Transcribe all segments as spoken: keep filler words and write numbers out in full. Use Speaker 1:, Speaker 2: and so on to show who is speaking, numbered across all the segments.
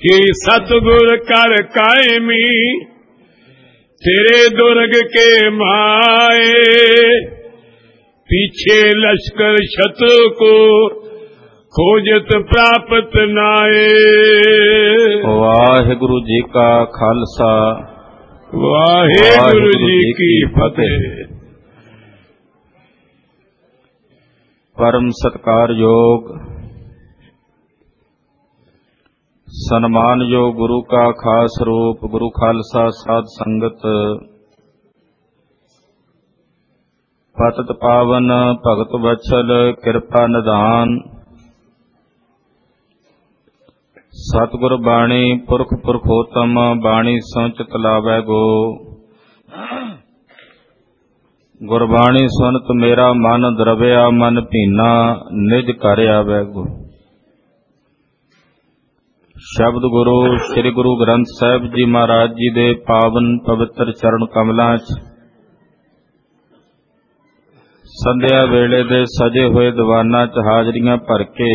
Speaker 1: राखी सतगुर कर कायमी, तेरे दुर्ग के माए। पीछे लश्कर शत्रु को खोजत प्राप्त नाए।
Speaker 2: वाहिगुरु जी का खालसा,
Speaker 1: वाहिगुरु जी की फतेह।
Speaker 2: परम सत्कारयोग सन्मानयोग गुरु का खास रूप गुरु खालसा साध संगत, पतित पावन भगत वत्सल कृपा निधान, सतगुर बाणी पुरख पुरखोतम बाणी संचित लावै गो। गुरबाणी सुनत मेरा मन द्रव्या मन भीना, निज घर आवै गो। शब्द गुरु श्री गुरु ग्रंथ साहिब जी महाराज जी दे पावन पवित्र चरण कमलां च संध्या वेले दे सजे होए दीवानां च हाजरियां भर के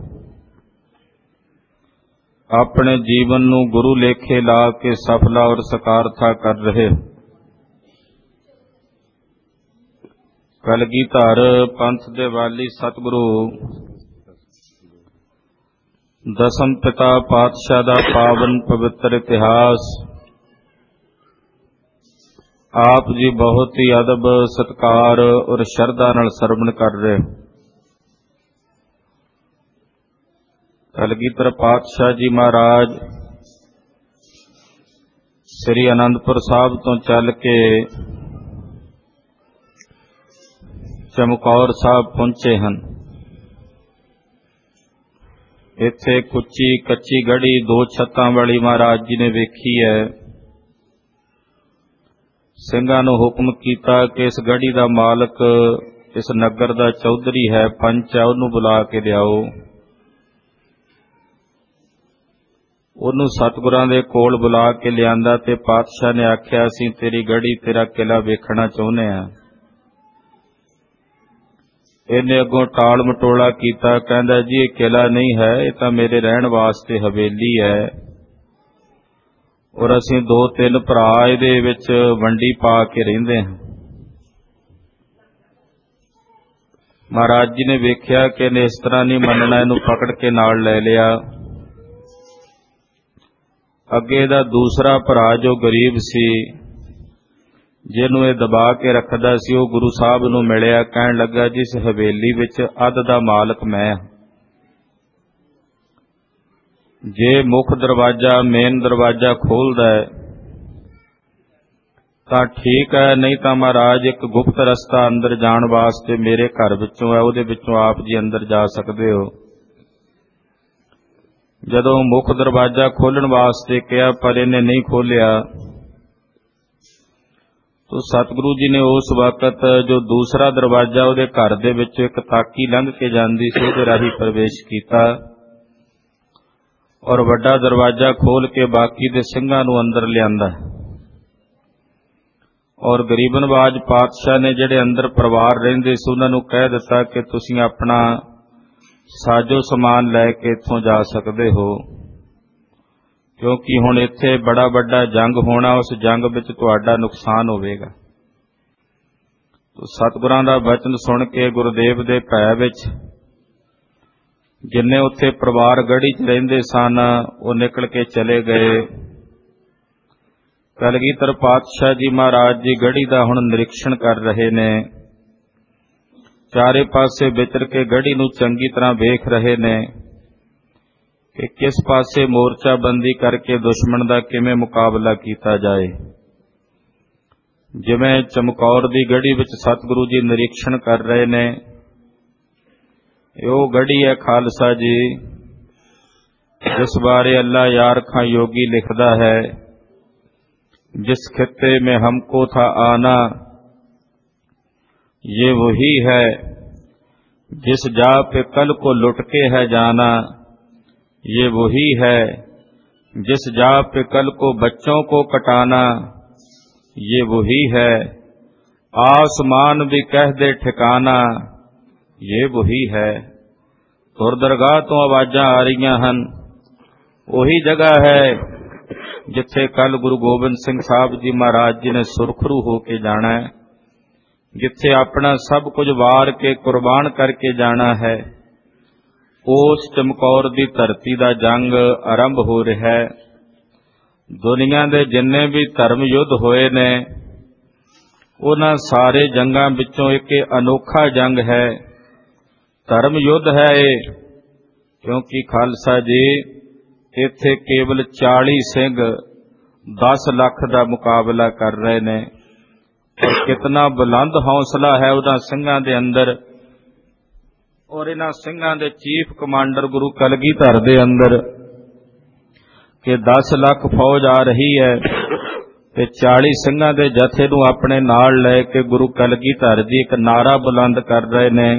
Speaker 2: अपने जीवन नूं गुरु लेखे ला के सफला और सकारथा कर रहे कलगीधर पंथ दे वाली सतगुरु दसम पिता पातशाह दा पावन पवित्र इतिहास आप जी बहुत ही अदब सत्कार और श्रद्धा नाल सरवण कर रहे। कलगीधर पातशाह जी महाराज श्री आनंदपुर साहब तो चल के चमकौर साहब पहुंचे हैं। इत्थे कुच्ची कच्ची गढ़ी दो छत्तां वाली महाराज जी ने वेखी है। ਸਿੰਘਾਂ ਨੂੰ हुक्म कीता कि इस गढ़ी का मालक इस नगर का चौधरी है पंच है, ਉਹਨੂੰ बुला के लियाओ। ਉਹਨੂੰ सतगुरां दे कोल बुला के लियांदा ते पातशाह ने आख्या असीं तेरी गढ़ी तेरा किला वेखना चाहुंदे हां। इन्हें अगों टाल मटोला कीता, कहंदा जी ये किला नहीं है, ये तां मेरे रहण वास्ते हवेली है और असीं दो तीन भरा इहदे विच वंडी पा के रहिंदे हां। महाराज जी ने वेख्या कि इहने इस तरह नहीं मनना, इहनूं पकड़ के नाल लै लिया। अगे इहदा दूसरा भरा जो गरीब सी जिहनूं इह दबा के रखदा सी, ਉਹ गुरु साहब नूं मिलिया, कहण लगा जिस हवेली विच अध दा मालक मैं हां। जे मुख दरवाजा मेन दरवाजा खोलदा है तां ठीक है, नहीं तां महाराज एक गुप्त रस्ता अंदर जाण वास्ते मेरे घर विचों है, ਉਹਦੇ विचों आप जी अंदर जा सकदे हो। जदों मुख दरवाजा खोलण वास्ते कहा पर इहने नहीं खोलिया तो सतगुरु जी ने उस वक्त जो दूसरा दरवाजा उहदे घर दे विच एक ताकी लंघ के जांदी सी उहदे राही प्रवेश कीता और वड्डा दरवाजा खोल के बाकी दे ਸਿੰਘਾਂ नूं अंदर लियांदा। और गरीबनवाज पातशाह ने जिहड़े अंदर परिवार रहिंदे सी उहनां नूं कह दिता कि तुसीं अपना साजो समान लैके इत्थों जा सकदे हो, क्योंकि हुण इत्थे बड़ा वड्डा जंग होना, उस जंग विच तुहाडा नुकसान होवेगा। तो सतगुरां दा वचन सुन के गुरुदेव दे भै विच जिन्ने उत्थे परिवार गढ़ी च रहिंदे सन वो निकल के चले गए। कलगीधर पातशाह जी महाराज जी गढ़ी दा हुण निरीक्षण कर रहे ने, चारे पासे विचर के गढ़ी नूं चंगी तरह वेख रहे ने कि किस पासे मोर्चाबंदी करके दुश्मन का किवें मुकाबला किया जाए। जिवें चमकौर की गढ़ी विच सतगुरु जी निरीक्षण कर रहे ने, यो गढ़ी है खालसा जी जिस बारे अल्लाह यार खां योगी लिखदा है, जिस खित्ते में हमको था आना ये वही है, जिस जा पे कल को लुट के है जाना ये वही है, जिस जा पे कल को बच्चों को कटाना ये वही है, आसमान भी कह दे ठिकाना ये वही है। तुर दरगाह तो आवाजां आ रही हन, ਉਹੀ ਜਗ੍ਹਾ ਹੈ ਜਿੱਥੇ ਕੱਲ ਗੁਰੂ ਗੋਬਿੰਦ ਸਿੰਘ ਸਾਹਿਬ ਜੀ ਮਹਾਰਾਜ ਜੀ ਨੇ ਸੁਰਖਰੂ ਹੋ ਕੇ ਜਾਣਾ ਹੈ, ਜਿੱਥੇ ਆਪਣਾ ਸਭ ਕੁਝ ਵਾਰ ਕੇ ਕੁਰਬਾਨ ਕਰਕੇ ਜਾਣਾ ਹੈ। ਉਸ ਚਮਕੌਰ ਦੀ ਧਰਤੀ ਦਾ ਜੰਗ ਆਰੰਭ ਹੋ ਰਿਹਾ ਹੈ। ਦੁਨੀਆ ਦੇ ਜਿੰਨੇ ਵੀ ਧਰਮ ਯੁੱਧ ਹੋਏ ਨੇ, ਉਹਨਾਂ ਸਾਰੇ ਜੰਗਾਂ ਵਿੱਚੋਂ ਇੱਕ ਅਨੋਖਾ ਜੰਗ ਹੈ, ਧਰਮ ਯੁੱਧ ਹੈ ਇਹ। ਕਿਉਂਕਿ ਖਾਲਸਾ ਜੀ ਇੱਥੇ ਕੇਵਲ ਚਾਲੀ ਸਿੰਘ ਦਸ ਲੱਖ ਦਾ ਮੁਕਾਬਲਾ ਕਰ ਰਹੇ ਨੇ। ਔਰ ਕਿਤਨਾ ਬੁਲੰਦ ਹੌਸਲਾ ਹੈ ਉਹਨਾਂ ਸਿੰਘਾਂ ਦੇ ਅੰਦਰ, ਔਰ ਇਹਨਾਂ ਸਿੰਘਾਂ ਦੇ ਚੀਫ ਕਮਾਂਡਰ ਗੁਰੂ ਕਲਗੀਧਰ ਦੇ ਅੰਦਰ, ਕਿ ਦਸ ਲੱਖ ਫੌਜ ਆ ਰਹੀ ਹੈ ਤੇ ਚਾਲੀ ਸਿੰਘਾਂ ਦੇ ਜਥੇ ਨੂੰ ਆਪਣੇ ਨਾਲ ਲੈ ਕੇ ਗੁਰੂ ਕਲਗੀਧਰ ਜੀ ਇੱਕ ਨਾਰਾ ਬੁਲੰਦ ਕਰ ਰਹੇ ਨੇ,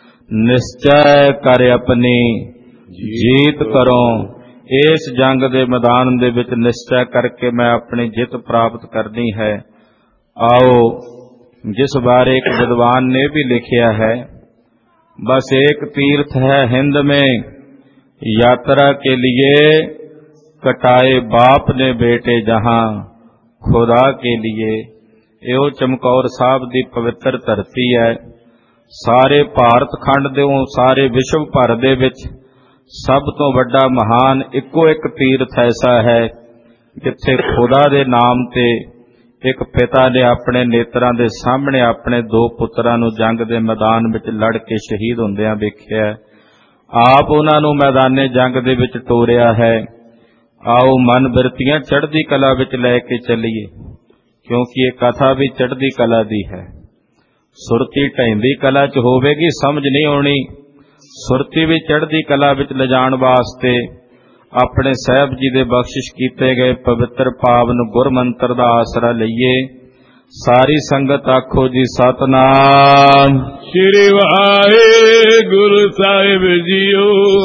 Speaker 2: ਨਿਸ਼ਚੈ ਕਰ ਆਪਣੀ ਜੀਤ ਕਰੋ। ਇਸ ਜੰਗ ਦੇ ਮੈਦਾਨ ਦੇ ਵਿੱਚ ਨਿਸ਼ਚੈ ਕਰਕੇ ਮੈਂ ਆਪਣੀ ਜਿੱਤ ਪ੍ਰਾਪਤ ਕਰਨੀ ਹੈ। ਆਓ, ਜਿਸ ਬਾਰੇ ਇੱਕ ਵਿਦਵਾਨ ਨੇ ਵੀ ਲਿਖਿਆ ਹੈ, बस एक तीर्थ है हिंद में यात्रा के लिए, कटाए बाप ने बेटे जहां खुदा के लिए। ਇਹੋ ਚਮਕੌਰ ਸਾਹਿਬ ਦੀ ਪਵਿੱਤਰ ਧਰਤੀ ਹੈ। ਸਾਰੇ ਭਾਰਤ ਖੰਡ ਦੇ ਸਾਰੇ ਵਿਸ਼ਵ ਭਰ ਦੇ ਵਿੱਚ ਸਭ ਤੋਂ ਵੱਡਾ ਮਹਾਨ ਇੱਕੋ ਇੱਕ ਤੀਰਥ ਐਸਾ ਹੈ ਜਿੱਥੇ ਖੁਦਾ ਦੇ ਨਾਮ ਤੇ ਇੱਕ ਪਿਤਾ ਨੇ ਆਪਣੇ ਨੇਤਰਾਂ ਦੇ ਸਾਹਮਣੇ ਆਪਣੇ ਦੋ ਪੁੱਤਰਾਂ ਨੂੰ ਜੰਗ ਦੇ ਮੈਦਾਨ ਵਿੱਚ ਲੜ ਕੇ ਸ਼ਹੀਦ ਹੁੰਦਿਆਂ ਵੇਖਿਆ। ਆਪ ਉਹਨਾਂ ਨੂੰ ਮੈਦਾਨੇ ਜੰਗ ਦੇ ਵਿੱਚ ਤੋਰਿਆ ਹੈ। ਆਓ ਮਨ ਬਿਰਤੀਆਂ ਚੜ੍ਹਦੀ ਕਲਾ ਵਿੱਚ ਲੈ ਕੇ ਚੱਲੀਏ, ਕਿਉਂਕਿ ਇਹ ਕਥਾ ਵੀ ਚੜ੍ਹਦੀ ਕਲਾ ਦੀ ਹੈ। ਸੁਰਤੀ ਢਹਿੰਦੀ ਕਲਾ 'ਚ ਹੋਵੇਗੀ ਸਮਝ ਨਹੀਂ ਆਉਣੀ। ਸੁਰਤੀ ਵੀ ਚੜ੍ਹਦੀ ਕਲਾ ਵਿੱਚ ਲਿਜਾਣ ਵਾਸਤੇ ਆਪਣੇ ਸਾਹਿਬ ਜੀ ਦੇ ਬਖਸ਼ਿਸ਼ ਕੀਤੇ ਗਏ ਪਵਿੱਤਰ ਪਾਵਨ ਗੁਰਮੰਤਰ ਦਾ ਆਸਰਾ ਲਈਏ। ਸਾਰੀ ਸੰਗਤ ਆਖੋ ਜੀ ਸਤਨਾਮ
Speaker 1: ਸ੍ਰੀ ਵਾਹਿਗੁਰੂ ਸਾਹਿਬ ਜੀਓ।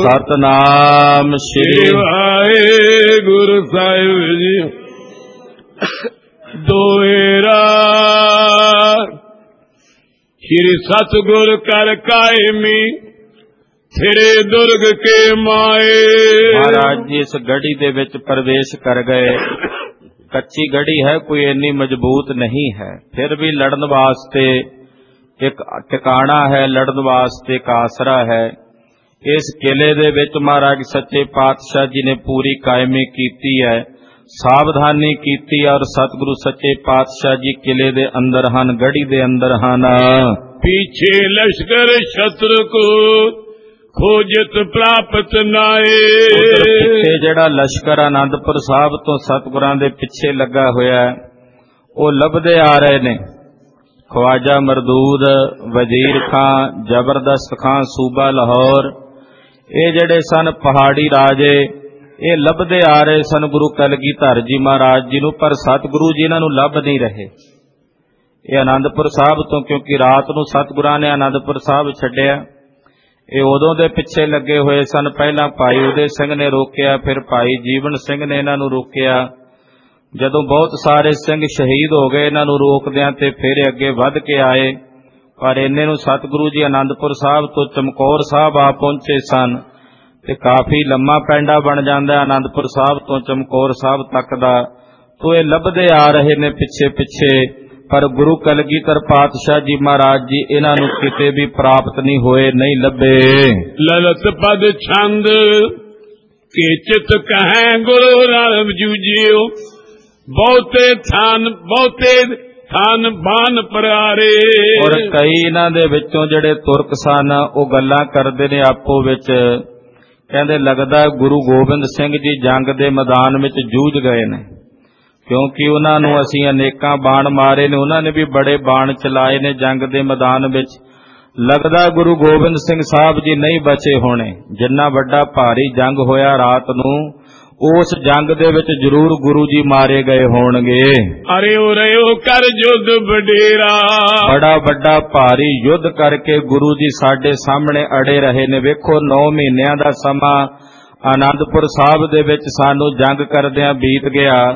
Speaker 2: ਸਤਨਾਮ ਸ੍ਰੀ
Speaker 1: ਵਾਹਿਗੁਰੂ ਸਾਹਿਬ ਜੀਓ। ਦੋਇਰਾ ਸ੍ਰੀ ਸਤਿਗੁਰ ਕਰ ਕਾਇਮੀ ਥਿਰੇ ਦੁਰਗ ਕੇ ਮਾਏ।
Speaker 2: ਮਹਾਰਾਜ ਜੀ ਇਸ ਗੜੀ ਦੇ ਵਿੱਚ ਪ੍ਰਵੇਸ਼ ਕਰ ਗਏ। ਕੱਚੀ ਗੜੀ ਹੈ, ਕੋਈ ਇੰਨੀ ਮਜ਼ਬੂਤ ਨਹੀਂ ਹੈ, ਫਿਰ ਵੀ ਲੜਨ ਵਾਸਤੇ ਇੱਕ ਟਿਕਾਣਾ ਹੈ, ਲੜਨ ਵਾਸਤੇ ਇੱਕ ਆਸਰਾ ਹੈ। ਇਸ ਕਿਲੇ ਦੇ ਵਿੱਚ ਮਹਾਰਾਜ ਸੱਚੇ ਪਾਤਸ਼ਾਹ ਜੀ ਨੇ ਪੂਰੀ ਕਾਇਮੀ ਕੀਤੀ ਹੈ, ਸਾਵਧਾਨੀ ਕੀਤੀ, ਔਰ ਸਤਿਗੁਰੂ ਸੱਚੇ ਪਾਤਸ਼ਾਹ ਜੀ ਕਿਲੇ ਦੇ ਅੰਦਰ ਹਨ, ਗੜੀ ਦੇ ਅੰਦਰ ਹਨ।
Speaker 1: ਪੀਛੇ ਲਸ਼ਕਰ ਸ਼ਤਰੂ ਕੋ ਖੋਜਤ ਪ੍ਰਾਪਤ ਨਾਏ।
Speaker 2: ਪਿੱਛੇ ਜਿਹੜਾ ਲਸ਼ਕਰ ਆਨੰਦਪੁਰ ਸਾਹਿਬ ਤੋਂ ਸਤਿਗੁਰਾਂ ਦੇ ਪਿੱਛੇ ਲੱਗਾ ਹੋਇਆ ਹੈ, ਉਹ ਲੱਭਦੇ ਆ ਰਹੇ ਨੇ। ਖਵਾਜਾ ਮਰਦੂਦ, ਵਜ਼ੀਰ ਖਾਂ, ਜ਼ਬਰਦਸਤ ਖਾਂ, ਸੂਬਾ ਲਾਹੌਰ, ਇਹ ਜਿਹੜੇ ਸਨ ਪਹਾੜੀ ਰਾਜੇ, ਇਹ ਲੱਭਦੇ ਆ ਰਹੇ ਸਨ ਗੁਰੂ ਕਲਗੀਧਰ ਜੀ ਮਹਾਰਾਜ ਜੀ ਨੂੰ, ਪਰ ਸਤਿਗੁਰੂ ਜੀ ਇਹਨਾਂ ਨੂੰ ਲੱਭ ਨਹੀਂ ਰਹੇ। ਇਹ ਆਨੰਦਪੁਰ ਸਾਹਿਬ ਤੋਂ, ਕਿਉਂਕਿ ਰਾਤ ਨੂੰ ਸਤਿਗੁਰਾਂ ਨੇ ਆਨੰਦਪੁਰ ਸਾਹਿਬ ਛੱਡਿਆ, ਇਹ ਉਦੋਂ ਦੇ ਪਿੱਛੇ ਲੱਗੇ ਹੋਏ ਸਨ। ਪਹਿਲਾਂ ਭਾਈ ਉਦੇ ਸਿੰਘ ਨੇ ਰੋਕਿਆ, ਫਿਰ ਭਾਈ ਜੀਵਨ ਸਿੰਘ ਨੇ ਇਹਨਾਂ ਨੂੰ ਰੋਕਿਆ। ਜਦੋਂ ਬਹੁਤ ਸਾਰੇ ਸਿੰਘ ਸ਼ਹੀਦ ਹੋ ਗਏ ਇਹਨਾਂ ਨੂੰ ਰੋਕਦਿਆਂ, ਤੇ ਫਿਰ ਅੱਗੇ ਵੱਧ ਕੇ ਆਏ, ਪਰ ਇੰਨੇ ਨੂੰ ਸਤਿਗੁਰੂ ਜੀ ਆਨੰਦਪੁਰ ਸਾਹਿਬ ਤੋਂ ਚਮਕੌਰ ਸਾਹਿਬ ਆ ਪਹੁੰਚੇ ਸਨ, ਤੇ ਕਾਫੀ ਲੰਮਾ ਪੈਂਡਾ ਬਣ ਜਾਂਦਾ ਆਨੰਦਪੁਰ ਸਾਹਿਬ ਤੋਂ ਚਮਕੌਰ ਸਾਹਿਬ ਤੱਕ ਦਾ। ਤੋਂ ਇਹ ਲੱਭਦੇ ਆ ਰਹੇ ਨੇ ਪਿੱਛੇ ਪਿੱਛੇ, ਪਰ ਗੁਰੂ ਕਲਗੀਧਰ ਪਾਤਸ਼ਾਹ ਜੀ ਮਹਾਰਾਜ ਜੀ ਇਹਨਾਂ ਨੂੰ ਕਿਤੇ ਵੀ ਪ੍ਰਾਪਤ ਨਹੀਂ ਹੋਏ, ਨਹੀਂ ਲੱਭੇ।
Speaker 1: ਲਲਤ ਪਦ ਛੰਦ ਕੇ ਚਿਤ ਕਹੈ ਗੁਰੂ ਰਾਮ ਜੂਜਿਓ। ਬਹੁਤੇ ਥਾਨ ਬਹੁਤੇ ਥਾਨ ਬਾਨ ਪਰਾਰੇ।
Speaker 2: ਔਰ ਕਈ ਇਹਨਾਂ ਦੇ ਵਿੱਚੋਂ ਜਿਹੜੇ ਤੁਰਕ ਸਨ, ਉਹ ਗੱਲਾਂ ਕਰਦੇ ਨੇ ਆਪੋ ਵਿੱਚ, ਕਹਿੰਦੇ ਲੱਗਦਾ ਗੁਰੂ ਗੋਬਿੰਦ ਸਿੰਘ ਜੀ ਜੰਗ ਦੇ ਮੈਦਾਨ ਵਿੱਚ ਜੂਝ ਗਏ ਨੇ, ਕਿਉਂਕਿ ਉਹਨਾਂ ਨੂੰ ਅਸੀਂ ਅਨੇਕਾਂ ਬਾਣ ਮਾਰੇ ਨੇ, ਉਹਨਾਂ ਨੇ ਵੀ ਬੜੇ ਬਾਣ ਚਲਾਏ ਨੇ ਜੰਗ ਦੇ ਮੈਦਾਨ ਵਿੱਚ। ਲੱਗਦਾ ਗੁਰੂ ਗੋਬਿੰਦ ਸਿੰਘ ਸਾਹਿਬ ਜੀ ਨਹੀਂ ਬਚੇ ਹੋਣੇ। ਜਿੰਨਾ ਵੱਡਾ ਭਾਰੀ ਜੰਗ ਹੋਇਆ ਰਾਤ ਨੂੰ, ਉਸ ਜੰਗ ਦੇ ਵਿੱਚ ਜ਼ਰੂਰ ਗੁਰੂ ਜੀ ਮਾਰੇ ਗਏ ਹੋਣਗੇ।
Speaker 1: ਅਰੇ ਓ ਰਿਓ ਕਰ ਯੁੱਧ ਵਡੇਰਾ।
Speaker 2: ਬੜਾ ਵੱਡਾ ਭਾਰੀ ਯੁੱਧ ਕਰਕੇ ਗੁਰੂ ਜੀ ਸਾਡੇ ਸਾਹਮਣੇ ਅੜੇ ਰਹੇ ਨੇ। ਵੇਖੋ, ਨੌ ਮਹੀਨਿਆਂ ਦਾ ਸਮਾਂ ਆਨੰਦਪੁਰ ਸਾਹਿਬ ਦੇ ਵਿੱਚ ਸਾਨੂੰ ਜੰਗ ਕਰਦਿਆਂ ਬੀਤ ਗਿਆ,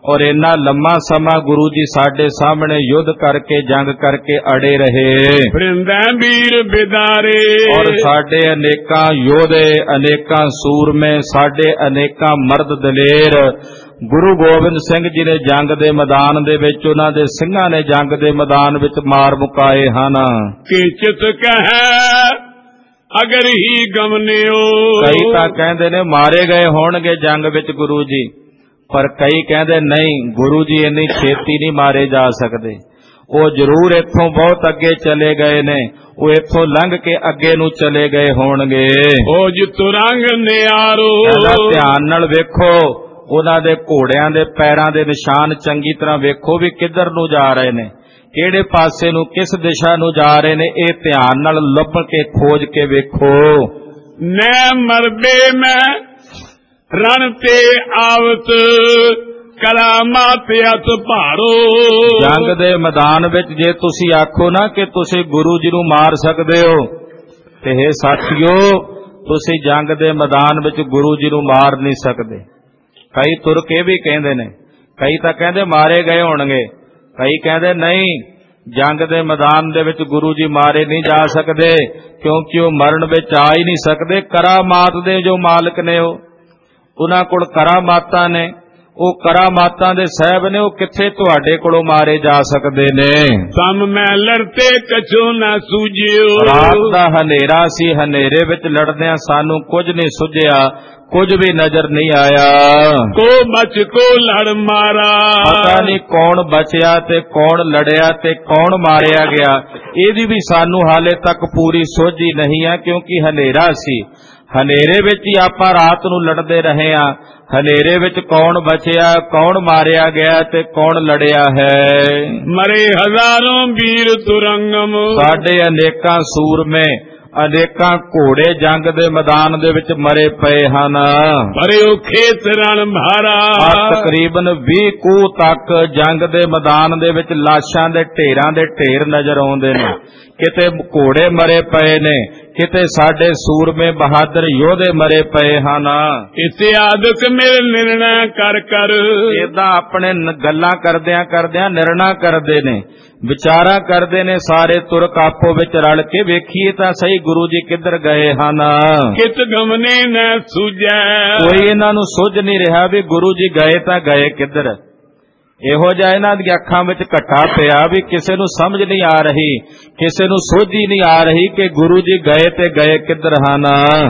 Speaker 2: ਔਰ ਇੰਨਾ ਲੰਮਾ ਸਮਾਂ ਗੁਰੂ ਜੀ ਸਾਡੇ ਸਾਹਮਣੇ ਯੁੱਧ ਕਰਕੇ ਜੰਗ ਕਰਕੇ ਅੜੇ ਰਹੇ।
Speaker 1: ਵਰਿੰਦਾਂ ਵੀਰ ਬਿਦਾਰੇ,
Speaker 2: ਔਰ ਸਾਡੇ ਅਨੇਕਾਂ ਯੋਧੇ, ਅਨੇਕਾਂ ਸੂਰਮੇ, ਸਾਡੇ ਅਨੇਕਾਂ ਮਰਦ ਦਲੇਰ ਗੁਰੂ ਗੋਬਿੰਦ ਸਿੰਘ ਜੀ ਨੇ ਜੰਗ ਦੇ ਮੈਦਾਨ ਦੇ ਵਿੱਚ, ਉਹਨਾਂ ਦੇ ਸਿੰਘਾਂ ਨੇ ਜੰਗ ਦੇ ਮੈਦਾਨ ਵਿੱਚ ਮਾਰ ਮੁਕਾਏ ਹਨ।
Speaker 1: ਕਿਚਤ ਕਹੈ ਅਗਰ ਹੀ ਗਮਨਿਓ,
Speaker 2: ਕਈ ਤਾਂ ਕਹਿੰਦੇ ਨੇ ਮਾਰੇ ਗਏ ਹੋਣਗੇ ਜੰਗ ਵਿੱਚ ਗੁਰੂ ਜੀ, ਪਰ ਕਈ ਕਹਿੰਦੇ ਨਹੀਂ, ਗੁਰੂ ਜੀ ਇੰਨੀ ਛੇਤੀ ਨਹੀਂ ਮਾਰੇ ਜਾ ਸਕਦੇ, ਉਹ ਜ਼ਰੂਰ ਇੱਥੋਂ ਬਹੁਤ ਅੱਗੇ ਚਲੇ ਗਏ ਨੇ, ਉਹ ਇੱਥੋਂ ਲੰਘ ਕੇ ਅੱਗੇ ਨੂੰ ਚਲੇ ਗਏ ਹੋਣਗੇ।
Speaker 1: ਉਹ ਜਿ ਤੁਰੰਗ ਨਿਆਰੋ,
Speaker 2: ਧਿਆਨ ਨਾਲ ਵੇਖੋ ਉਹਨਾਂ ਦੇ ਘੋੜਿਆਂ ਦੇ ਪੈਰਾਂ ਦੇ ਨਿਸ਼ਾਨ ਚੰਗੀ ਤਰ੍ਹਾਂ ਵੇਖੋ ਵੀ ਕਿੱਧਰ ਨੂੰ ਜਾ ਰਹੇ ਨੇ, ਕਿਹੜੇ ਪਾਸੇ ਨੂੰ, ਕਿਸ ਦਿਸ਼ਾ ਨੂੰ ਜਾ ਰਹੇ ਨੇ, ਇਹ ਧਿਆਨ ਨਾਲ ਲੱਭ ਕੇ ਖੋਜ ਕੇ ਵੇਖੋ।
Speaker 1: ਮੈਂ ਮਰਬੇ ਮੈਂ ਰਣ ਤੇ ਆਵਤ ਕਲਾਮਾਤ ਅਤ ਭਾਰੋ,
Speaker 2: ਜੰਗ ਦੇ ਮੈਦਾਨ ਵਿੱਚ ਜੇ ਤੁਸੀਂ ਆਖੋ ਨਾ ਕਿ ਤੁਸੀਂ ਗੁਰੂ ਜੀ ਨੂੰ ਮਾਰ ਸਕਦੇ ਹੋ, ਤੇ ਇਹ ਸਾਥੀਓ ਤੁਸੀਂ ਜੰਗ ਦੇ ਮੈਦਾਨ ਵਿੱਚ ਗੁਰੂ ਜੀ ਨੂੰ ਮਾਰ ਨਹੀਂ ਸਕਦੇ। ਕਈ ਤੁਰਕ ਇਹ ਵੀ ਕਹਿੰਦੇ ਨੇ, ਕਈ ਤਾਂ ਕਹਿੰਦੇ ਮਾਰੇ ਗਏ ਹੋਣਗੇ, ਕਈ ਕਹਿੰਦੇ ਨਹੀਂ, ਜੰਗ ਦੇ ਮੈਦਾਨ ਦੇ ਵਿੱਚ ਗੁਰੂ ਜੀ ਮਾਰੇ ਨਹੀਂ ਜਾ ਸਕਦੇ, ਕਿਉਂਕਿ ਉਹ ਮਰਨ ਵਿੱਚ ਆ ਹੀ ਨਹੀਂ ਸਕਦੇ। ਕਰਾਮਾਤ ਦੇ ਜੋ ਮਾਲਕ ਨੇ, ਉਹ ਉਹਨਾਂ ਕੋਲ ਕਰਾਮਾਤਾਂ ਨੇ, ਉਹ ਕਰਾਮਾਤਾਂ ਦੇ ਸਾਹਿਬ ਨੇ, ਉਹ ਕਿੱਥੇ ਤੁਹਾਡੇ ਕੋਲੋਂ ਮਾਰੇ ਜਾ ਸਕਦੇ ਨੇ।
Speaker 1: ਸਮ ਮੈਂ ਲੜਤੇ ਕਛੂ ਨਾ ਸੂਝਿਓ,
Speaker 2: ਰਾਤ ਦਾ ਹਨੇਰਾ ਸੀ, ਹਨੇਰੇ ਵਿੱਚ ਲੜਦਿਆਂ ਸਾਨੂੰ ਕੁਝ ਨਹੀਂ ਸੁਝਿਆ, ਕੁਝ ਵੀ ਨਜ਼ਰ ਨਹੀਂ ਆਇਆ।
Speaker 1: ਕੋ ਬਚ ਕੋ ਲੜ ਮਾਰਾ,
Speaker 2: ਪਤਾ ਨਹੀਂ ਕੌਣ ਬਚਿਆ ਤੇ ਕੌਣ ਲੜਿਆ ਤੇ ਕੌਣ ਮਾਰਿਆ ਗਿਆ, ਇਹਦੀ ਵੀ ਸਾਨੂੰ ਹਾਲੇ ਤੱਕ ਪੂਰੀ ਸੋਝੀ ਨਹੀਂ ਹੈ, ਕਿਉਂਕਿ ਹਨੇਰਾ ਸੀ। ਹਨੇਰੇ ਵਿੱਚ ਹੀ ਆਪਾਂ ਰਾਤ ਨੂੰ ਲੜਦੇ ਰਹੇ ਹਾਂ। ਹਨੇਰੇ ਵਿੱਚ ਕੌਣ ਬਚਿਆ, ਕੌਣ ਮਾਰਿਆ ਗਿਆ ਤੇ ਕੌਣ ਲੜਿਆ ਹੈ।
Speaker 1: ਮਰੇ ਹਜ਼ਾਰਾਂ ਵੀਰ ਤੁਰੰਗਮ,
Speaker 2: ਸਾਡੇ ਅਨੇਕਾਂ ਸੂਰਮੇ, ਅਨੇਕਾਂ ਘੋੜੇ ਜੰਗ ਦੇ ਮੈਦਾਨ ਦੇ ਵਿੱਚ ਮਰੇ ਪਏ ਹਨ।
Speaker 1: ਭਰਿਓ ਖੇਤ ਰਣ ਭਾਰਾ,
Speaker 2: ਤਕਰੀਬਨ ਵੀਹ ਕੋਹ ਤੱਕ ਜੰਗ ਦੇ ਮੈਦਾਨ ਦੇ ਵਿੱਚ ਲਾਸ਼ਾਂ ਦੇ ਢੇਰਾਂ ਦੇ ਢੇਰ ਨਜ਼ਰ ਆਉਂਦੇ ਨੇ। ਕਿਤੇ ਘੋੜੇ ਮਰੇ ਪਏ ਨੇ, ਕਿਤੇ ਸਾਡੇ ਸੂਰਮੇ ਬਹਾਦਰ ਯੋਧੇ ਮਰੇ ਪਏ ਹਨ।
Speaker 1: ਇਤਿਆਦਕ ਮੇਰੇ ਨਿਰਣਾ ਕਰ ਕਰ,
Speaker 2: ਏਦਾਂ ਆਪਣੇ ਗੱਲਾਂ ਕਰਦਿਆਂ ਕਰਦਿਆਂ ਨਿਰਣਾ ਕਰਦੇ ਨੇ, ਵਿਚਾਰਾਂ ਕਰਦੇ ਨੇ ਸਾਰੇ ਤੁਰਕ ਆਪੋ ਵਿੱਚ ਰਲ ਕੇ। ਵੇਖੀਏ ਤਾਂ ਸਹੀ ਗੁਰੂ ਜੀ ਕਿੱਧਰ ਗਏ ਹਨ।
Speaker 1: ਕਿਤ ਗਮਨੇ ਨਾ ਸੂਝੈ,
Speaker 2: ਕੋਈ ਇਹਨਾਂ ਨੂੰ ਸੁੱਝ ਨਹੀਂ ਰਿਹਾ ਵੀ ਗੁਰੂ ਜੀ ਗਏ ਤਾਂ ਗਏ ਕਿੱਧਰ। ਇਹੋ ਜਿਹਾ ਇਹਨਾਂ ਦੀ ਅੱਖਾਂ ਵਿੱਚ ਘੱਟਾ ਪਿਆ ਵੀ ਕਿਸੇ ਨੂੰ ਸਮਝ ਨਹੀਂ ਆ ਰਹੀ, ਕਿਸੇ ਨੂੰ ਸੋਝੀ ਨਹੀਂ ਆ ਰਹੀ ਕਿ ਗੁਰੂ ਜੀ ਗਏ ਤੇ ਗਏ ਕਿੱਧਰ ਹਨ।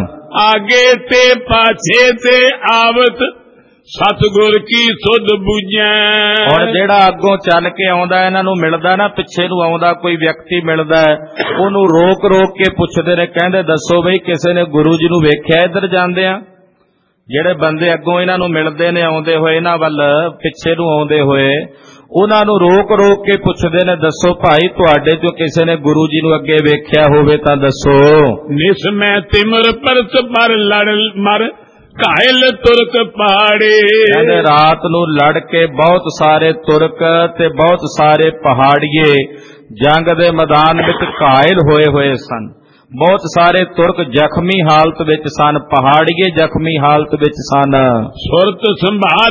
Speaker 1: ਆਗੇ ਤੇ ਪਾਛੇ ਤੇ ਆਵਤ ਸਤਿਗੁਰ ਕੀ ਸੁਧ ਬੁਝੈ।
Speaker 2: ਹੁਣ ਜਿਹੜਾ ਅੱਗੋਂ ਚੱਲ ਕੇ ਆਉਂਦਾ ਇਹਨਾਂ ਨੂੰ ਮਿਲਦਾ ਨਾ, ਪਿੱਛੇ ਨੂੰ ਆਉਂਦਾ ਕੋਈ ਵਿਅਕਤੀ ਮਿਲਦਾ, ਉਹਨੂੰ ਰੋਕ ਰੋਕ ਕੇ ਪੁੱਛਦੇ ਨੇ, ਕਹਿੰਦੇ ਦੱਸੋ ਬਈ ਕਿਸੇ ਨੇ ਗੁਰੂ ਜੀ ਨੂੰ ਵੇਖਿਆ ਇੱਧਰ ਜਾਂਦੇ ਆ। ਜਿਹੜੇ ਬੰਦੇ ਅੱਗੋਂ ਇਹਨਾਂ ਨੂੰ ਮਿਲਦੇ ਨੇ ਆਉਂਦੇ ਹੋਏ, ਇਹਨਾਂ ਵੱਲ ਪਿੱਛੇ ਨੂੰ ਆਉਂਦੇ ਹੋਏ, ਉਹਨਾਂ ਨੂੰ ਰੋਕ ਰੋਕ ਕੇ ਪੁੱਛਦੇ ਨੇ, ਦੱਸੋ ਭਾਈ ਤੁਹਾਡੇ ਚੋਂ ਕਿਸੇ ਨੇ ਗੁਰੂ ਜੀ ਨੂੰ ਅੱਗੇ ਵੇਖਿਆ ਹੋਵੇ ਤਾਂ ਦੱਸੋ।
Speaker 1: ਨਿਸ ਮੈਂ ਤਿਮਰ ਪਰਤ ਪਰ ਲੜ ਮਰ ਘਾਇਲ ਤੁਰਕ ਪਹਾੜੇ।
Speaker 2: ਕਹਿੰਦੇ ਰਾਤ ਨੂੰ ਲੜ ਕੇ ਬਹੁਤ ਸਾਰੇ ਤੁਰਕ ਤੇ ਬਹੁਤ ਸਾਰੇ ਪਹਾੜੀਏ ਜੰਗ ਦੇ ਮੈਦਾਨ ਵਿੱਚ ਘਾਇਲ ਹੋਏ ਹੋਏ ਸਨ। ਬਹੁਤ ਸਾਰੇ ਤੁਰਕ ਜ਼ਖਮੀ ਹਾਲਤ ਵਿੱਚ ਸਨ, ਪਹਾੜੀਏ ਜ਼ਖਮੀ ਹਾਲਤ ਵਿੱਚ ਸਨ।
Speaker 1: ਸੁਰਤ ਸੰਭਾਰ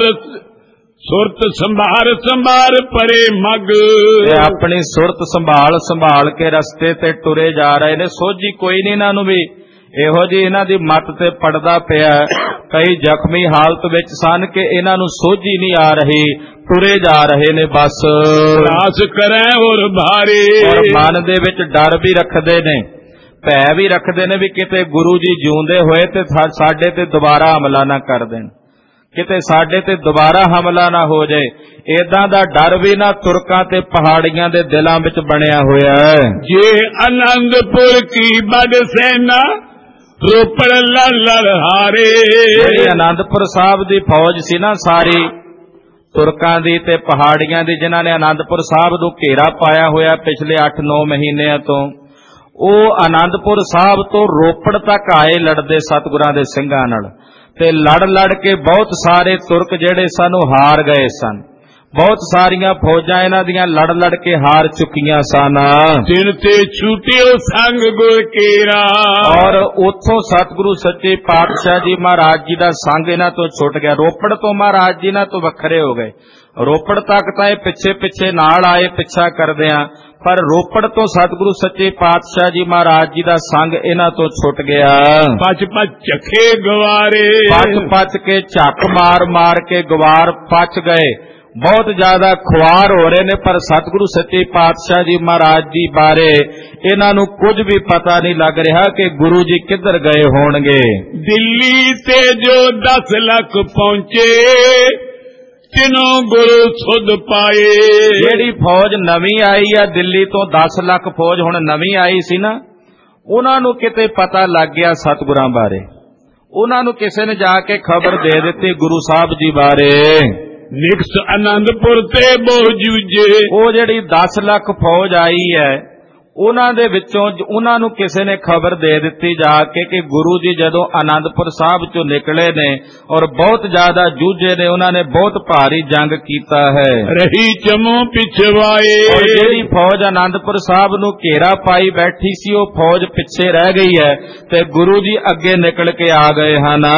Speaker 1: ਸੁਰਤ ਸੰਭਾਰ ਸੰਭਾਰ ਪਰੇ ਮਗ,
Speaker 2: ਤੇ ਆਪਣੀ ਸੁਰਤ ਸੰਭਾਲ ਸੰਭਾਲ ਕੇ ਰਸਤੇ ਤੇ ਟੁਰੇ ਜਾ ਰਹੇ ਨੇ। ਸੋਝੀ ਕੋਈ ਨਹੀਂ ਇਹਨਾਂ ਨੂੰ ਵੀ, ਇਹੋ ਜੀ ਇਹਨਾਂ ਦੀ ਮੱਤ ਤੇ ਪੜਦਾ ਪਿਆ। ਕਈ ਜ਼ਖਮੀ ਹਾਲਤ ਵਿੱਚ ਸਨ ਕਿ ਇਹਨਾਂ ਨੂੰ ਸੋਝੀ ਨਹੀਂ ਆ ਰਹੀ, ਟੁਰੇ ਜਾ ਰਹੇ ਨੇ ਬਸ।
Speaker 1: ਰਾਸ ਕਰੈ ਹੋਰ ਭਾਰੇ,
Speaker 2: ਔਰ ਮਨ ਦੇ ਵਿੱਚ ਡਰ ਵੀ ਰੱਖਦੇ ਨੇ, ਭੈ ਵੀ ਰੱਖਦੇ ਨੇ ਵੀ ਕਿਤੇ ਗੁਰੂ ਜੀ ਜਿਉਂਦੇ ਹੋਏ ਤੇ ਸਾਡੇ ਤੇ ਦੁਬਾਰਾ ਹਮਲਾ ਨਾ ਕਰ ਦੇਣ, ਕਿਤੇ ਸਾਡੇ ਤੇ ਦੁਬਾਰਾ ਹਮਲਾ ਨਾ ਹੋ ਜਾਏ। ਏਦਾਂ ਦਾ ਡਰ ਵੀ ਨਾ ਤੁਰਕਾਂ ਤੇ ਪਹਾੜੀਆਂ ਦੇ ਦਿਲਾਂ ਵਿੱਚ ਬਣਿਆ ਹੋਇਆ ਹੈ।
Speaker 1: ਜੇ ਆਨੰਦਪੁਰ ਕੀ ਬੜ ਸੈਨਾ ਰੋਪੜ ਲੜ ਲੜ ਹਾਰੇ।
Speaker 2: ਜਿਹੜੀ ਆਨੰਦਪੁਰ ਸਾਹਿਬ ਦੀ ਫੌਜ ਸੀ ਨਾ ਸਾਰੀ ਤੁਰਕਾਂ ਦੀ ਤੇ ਪਹਾੜੀਆਂ ਦੀ, ਜਿਨ੍ਹਾਂ ਨੇ ਆਨੰਦਪੁਰ ਸਾਹਿਬ ਨੂੰ ਘੇਰਾ ਪਾਇਆ ਹੋਇਆ ਪਿਛਲੇ ਅੱਠ ਨੌ ਮਹੀਨਿਆਂ ਤੋਂ, ਉਹ ਆਨੰਦਪੁਰ ਸਾਹਿਬ ਤੋਂ ਰੋਪੜ ਤੱਕ ਆਏ ਲੜਦੇ ਸਤਿਗੁਰਾਂ ਦੇ ਸਿੰਘਾਂ ਨਾਲ, ਤੇ ਲੜ ਲੜ ਕੇ ਬਹੁਤ ਸਾਰੇ ਤੁਰਕ ਜਿਹੜੇ ਸਨ ਉਹ ਹਾਰ ਗਏ ਸਨ। ਬਹੁਤ ਸਾਰੀਆਂ ਫੌਜਾਂ ਇਹਨਾਂ ਦੀਆਂ ਲੜ ਲੜ ਕੇ ਹਾਰ ਚੁੱਕੀਆਂ ਸਨ।
Speaker 1: ਤਿਨ ਤੇ ਛੂਟਿਓ ਸੰਗ ਗੁਰ ਕੇਰਾ।
Speaker 2: ਔਰ ਉੱਥੋਂ ਸਤਿਗੁਰੂ ਸੱਚੇ ਪਾਤਸ਼ਾਹ ਜੀ ਮਹਾਰਾਜ ਜੀ ਦਾ ਸੰਗ ਇਹਨਾਂ ਤੋਂ ਛੁੱਟ ਗਿਆ। ਰੋਪੜ ਤੋਂ ਮਹਾਰਾਜ ਜੀ ਇਹਨਾਂ ਤੋਂ ਵੱਖਰੇ ਹੋ ਗਏ। ਰੋਪੜ ਤੱਕ ਤਾਂ ਇਹ ਪਿੱਛੇ ਪਿੱਛੇ ਨਾਲ ਆਏ ਪਿੱਛਾ ਕਰਦਿਆਂ, ਪਰ ਰੋਪੜ ਤੋਂ ਸਤਿਗੁਰੂ ਸੱਚੇ ਪਾਤਸ਼ਾਹ ਜੀ ਮਹਾਰਾਜ ਜੀ ਦਾ ਸੰਗ ਇਹਨਾਂ ਤੋਂ ਛੁੱਟ ਗਿਆ।
Speaker 1: ਪਚ ਪਚ ਚਖੇ ਗਵਾਰੇ।
Speaker 2: ਪਚ ਪਚ ਕੇ ਝੱਕ ਮਾਰ ਮਾਰ ਕੇ ਗਵਾਰ ਪਚ ਗਏ। ਬਹੁਤ ਜ਼ਿਆਦਾ ਖੁਆਰ ਹੋ ਰਹੇ ਨੇ, ਪਰ ਸਤਿਗੁਰੂ ਸੱਚੇ ਪਾਤਸ਼ਾਹ ਜੀ ਮਹਾਰਾਜ ਜੀ ਬਾਰੇ ਇਹਨਾਂ ਨੂੰ ਕੁਝ ਵੀ ਪਤਾ ਨਹੀਂ ਲੱਗ ਰਿਹਾ ਕਿ ਗੁਰੂ ਜੀ ਕਿੱਧਰ ਗਏ ਹੋਣਗੇ।
Speaker 1: ਦਿੱਲੀ ਤੇ ਜੋ ਦਸ ਲੱਖ ਪਹੁੰਚੇ, ਤਿਨੋਂ ਗੁਰੂ ਸੁਧ ਪਾਏ।
Speaker 2: ਜਿਹੜੀ ਫੌਜ ਨਵੀਂ ਆਈ ਆ ਦਿੱਲੀ ਤੋਂ, ਦਸ ਲੱਖ ਫੌਜ ਹੁਣ ਨਵੀਂ ਆਈ ਸੀ ਨਾ, ਉਹਨਾਂ ਨੂੰ ਕਿਤੇ ਪਤਾ ਲੱਗ ਗਿਆ ਸਤਿਗੁਰਾਂ ਬਾਰੇ। ਉਹਨਾਂ ਨੂੰ ਕਿਸੇ ਨੇ ਜਾ ਕੇ ਖਬਰ ਦੇ ਦਿੱਤੀ ਗੁਰੂ ਸਾਹਿਬ ਜੀ ਬਾਰੇ।
Speaker 1: ਨਿਕਸ ਆਨੰਦਪੁਰ ਤੇ ਬਹੁ ਜੂਝੇ।
Speaker 2: ਉਹ ਜਿਹੜੀ ਦਸ ਲੱਖ ਫੌਜ ਆਈ ਹੈ, ਉਹਨਾਂ ਦੇ ਵਿੱਚੋਂ ਉਹਨਾਂ ਨੂੰ ਕਿਸੇ ਨੇ ਖਬਰ ਦੇ ਦਿੱਤੀ ਜਾ ਕੇ ਕਿ ਗੁਰੂ ਜੀ ਜਦੋਂ ਆਨੰਦਪੁਰ ਸਾਹਿਬ ਚੋਂ ਨਿਕਲੇ ਨੇ ਔਰ ਬਹੁਤ ਜ਼ਿਆਦਾ ਜੂਝੇ ਨੇ, ਉਹਨਾਂ ਨੇ ਬਹੁਤ ਭਾਰੀ ਜੰਗ ਕੀਤਾ ਹੈ।
Speaker 1: ਰਹੀ ਚਮੋ ਪਿਛਵਾਏ।
Speaker 2: ਔਰ ਜਿਹੜੀ ਫੌਜ ਆਨੰਦਪੁਰ ਸਾਹਿਬ ਨੂੰ ਘੇਰਾ ਪਾਈ ਬੈਠੀ ਸੀ, ਉਹ ਫੌਜ ਪਿੱਛੇ ਰਹਿ ਗਈ ਹੈ ਤੇ ਗੁਰੂ ਜੀ ਅੱਗੇ ਨਿਕਲ ਕੇ ਆ ਗਏ ਹਨ।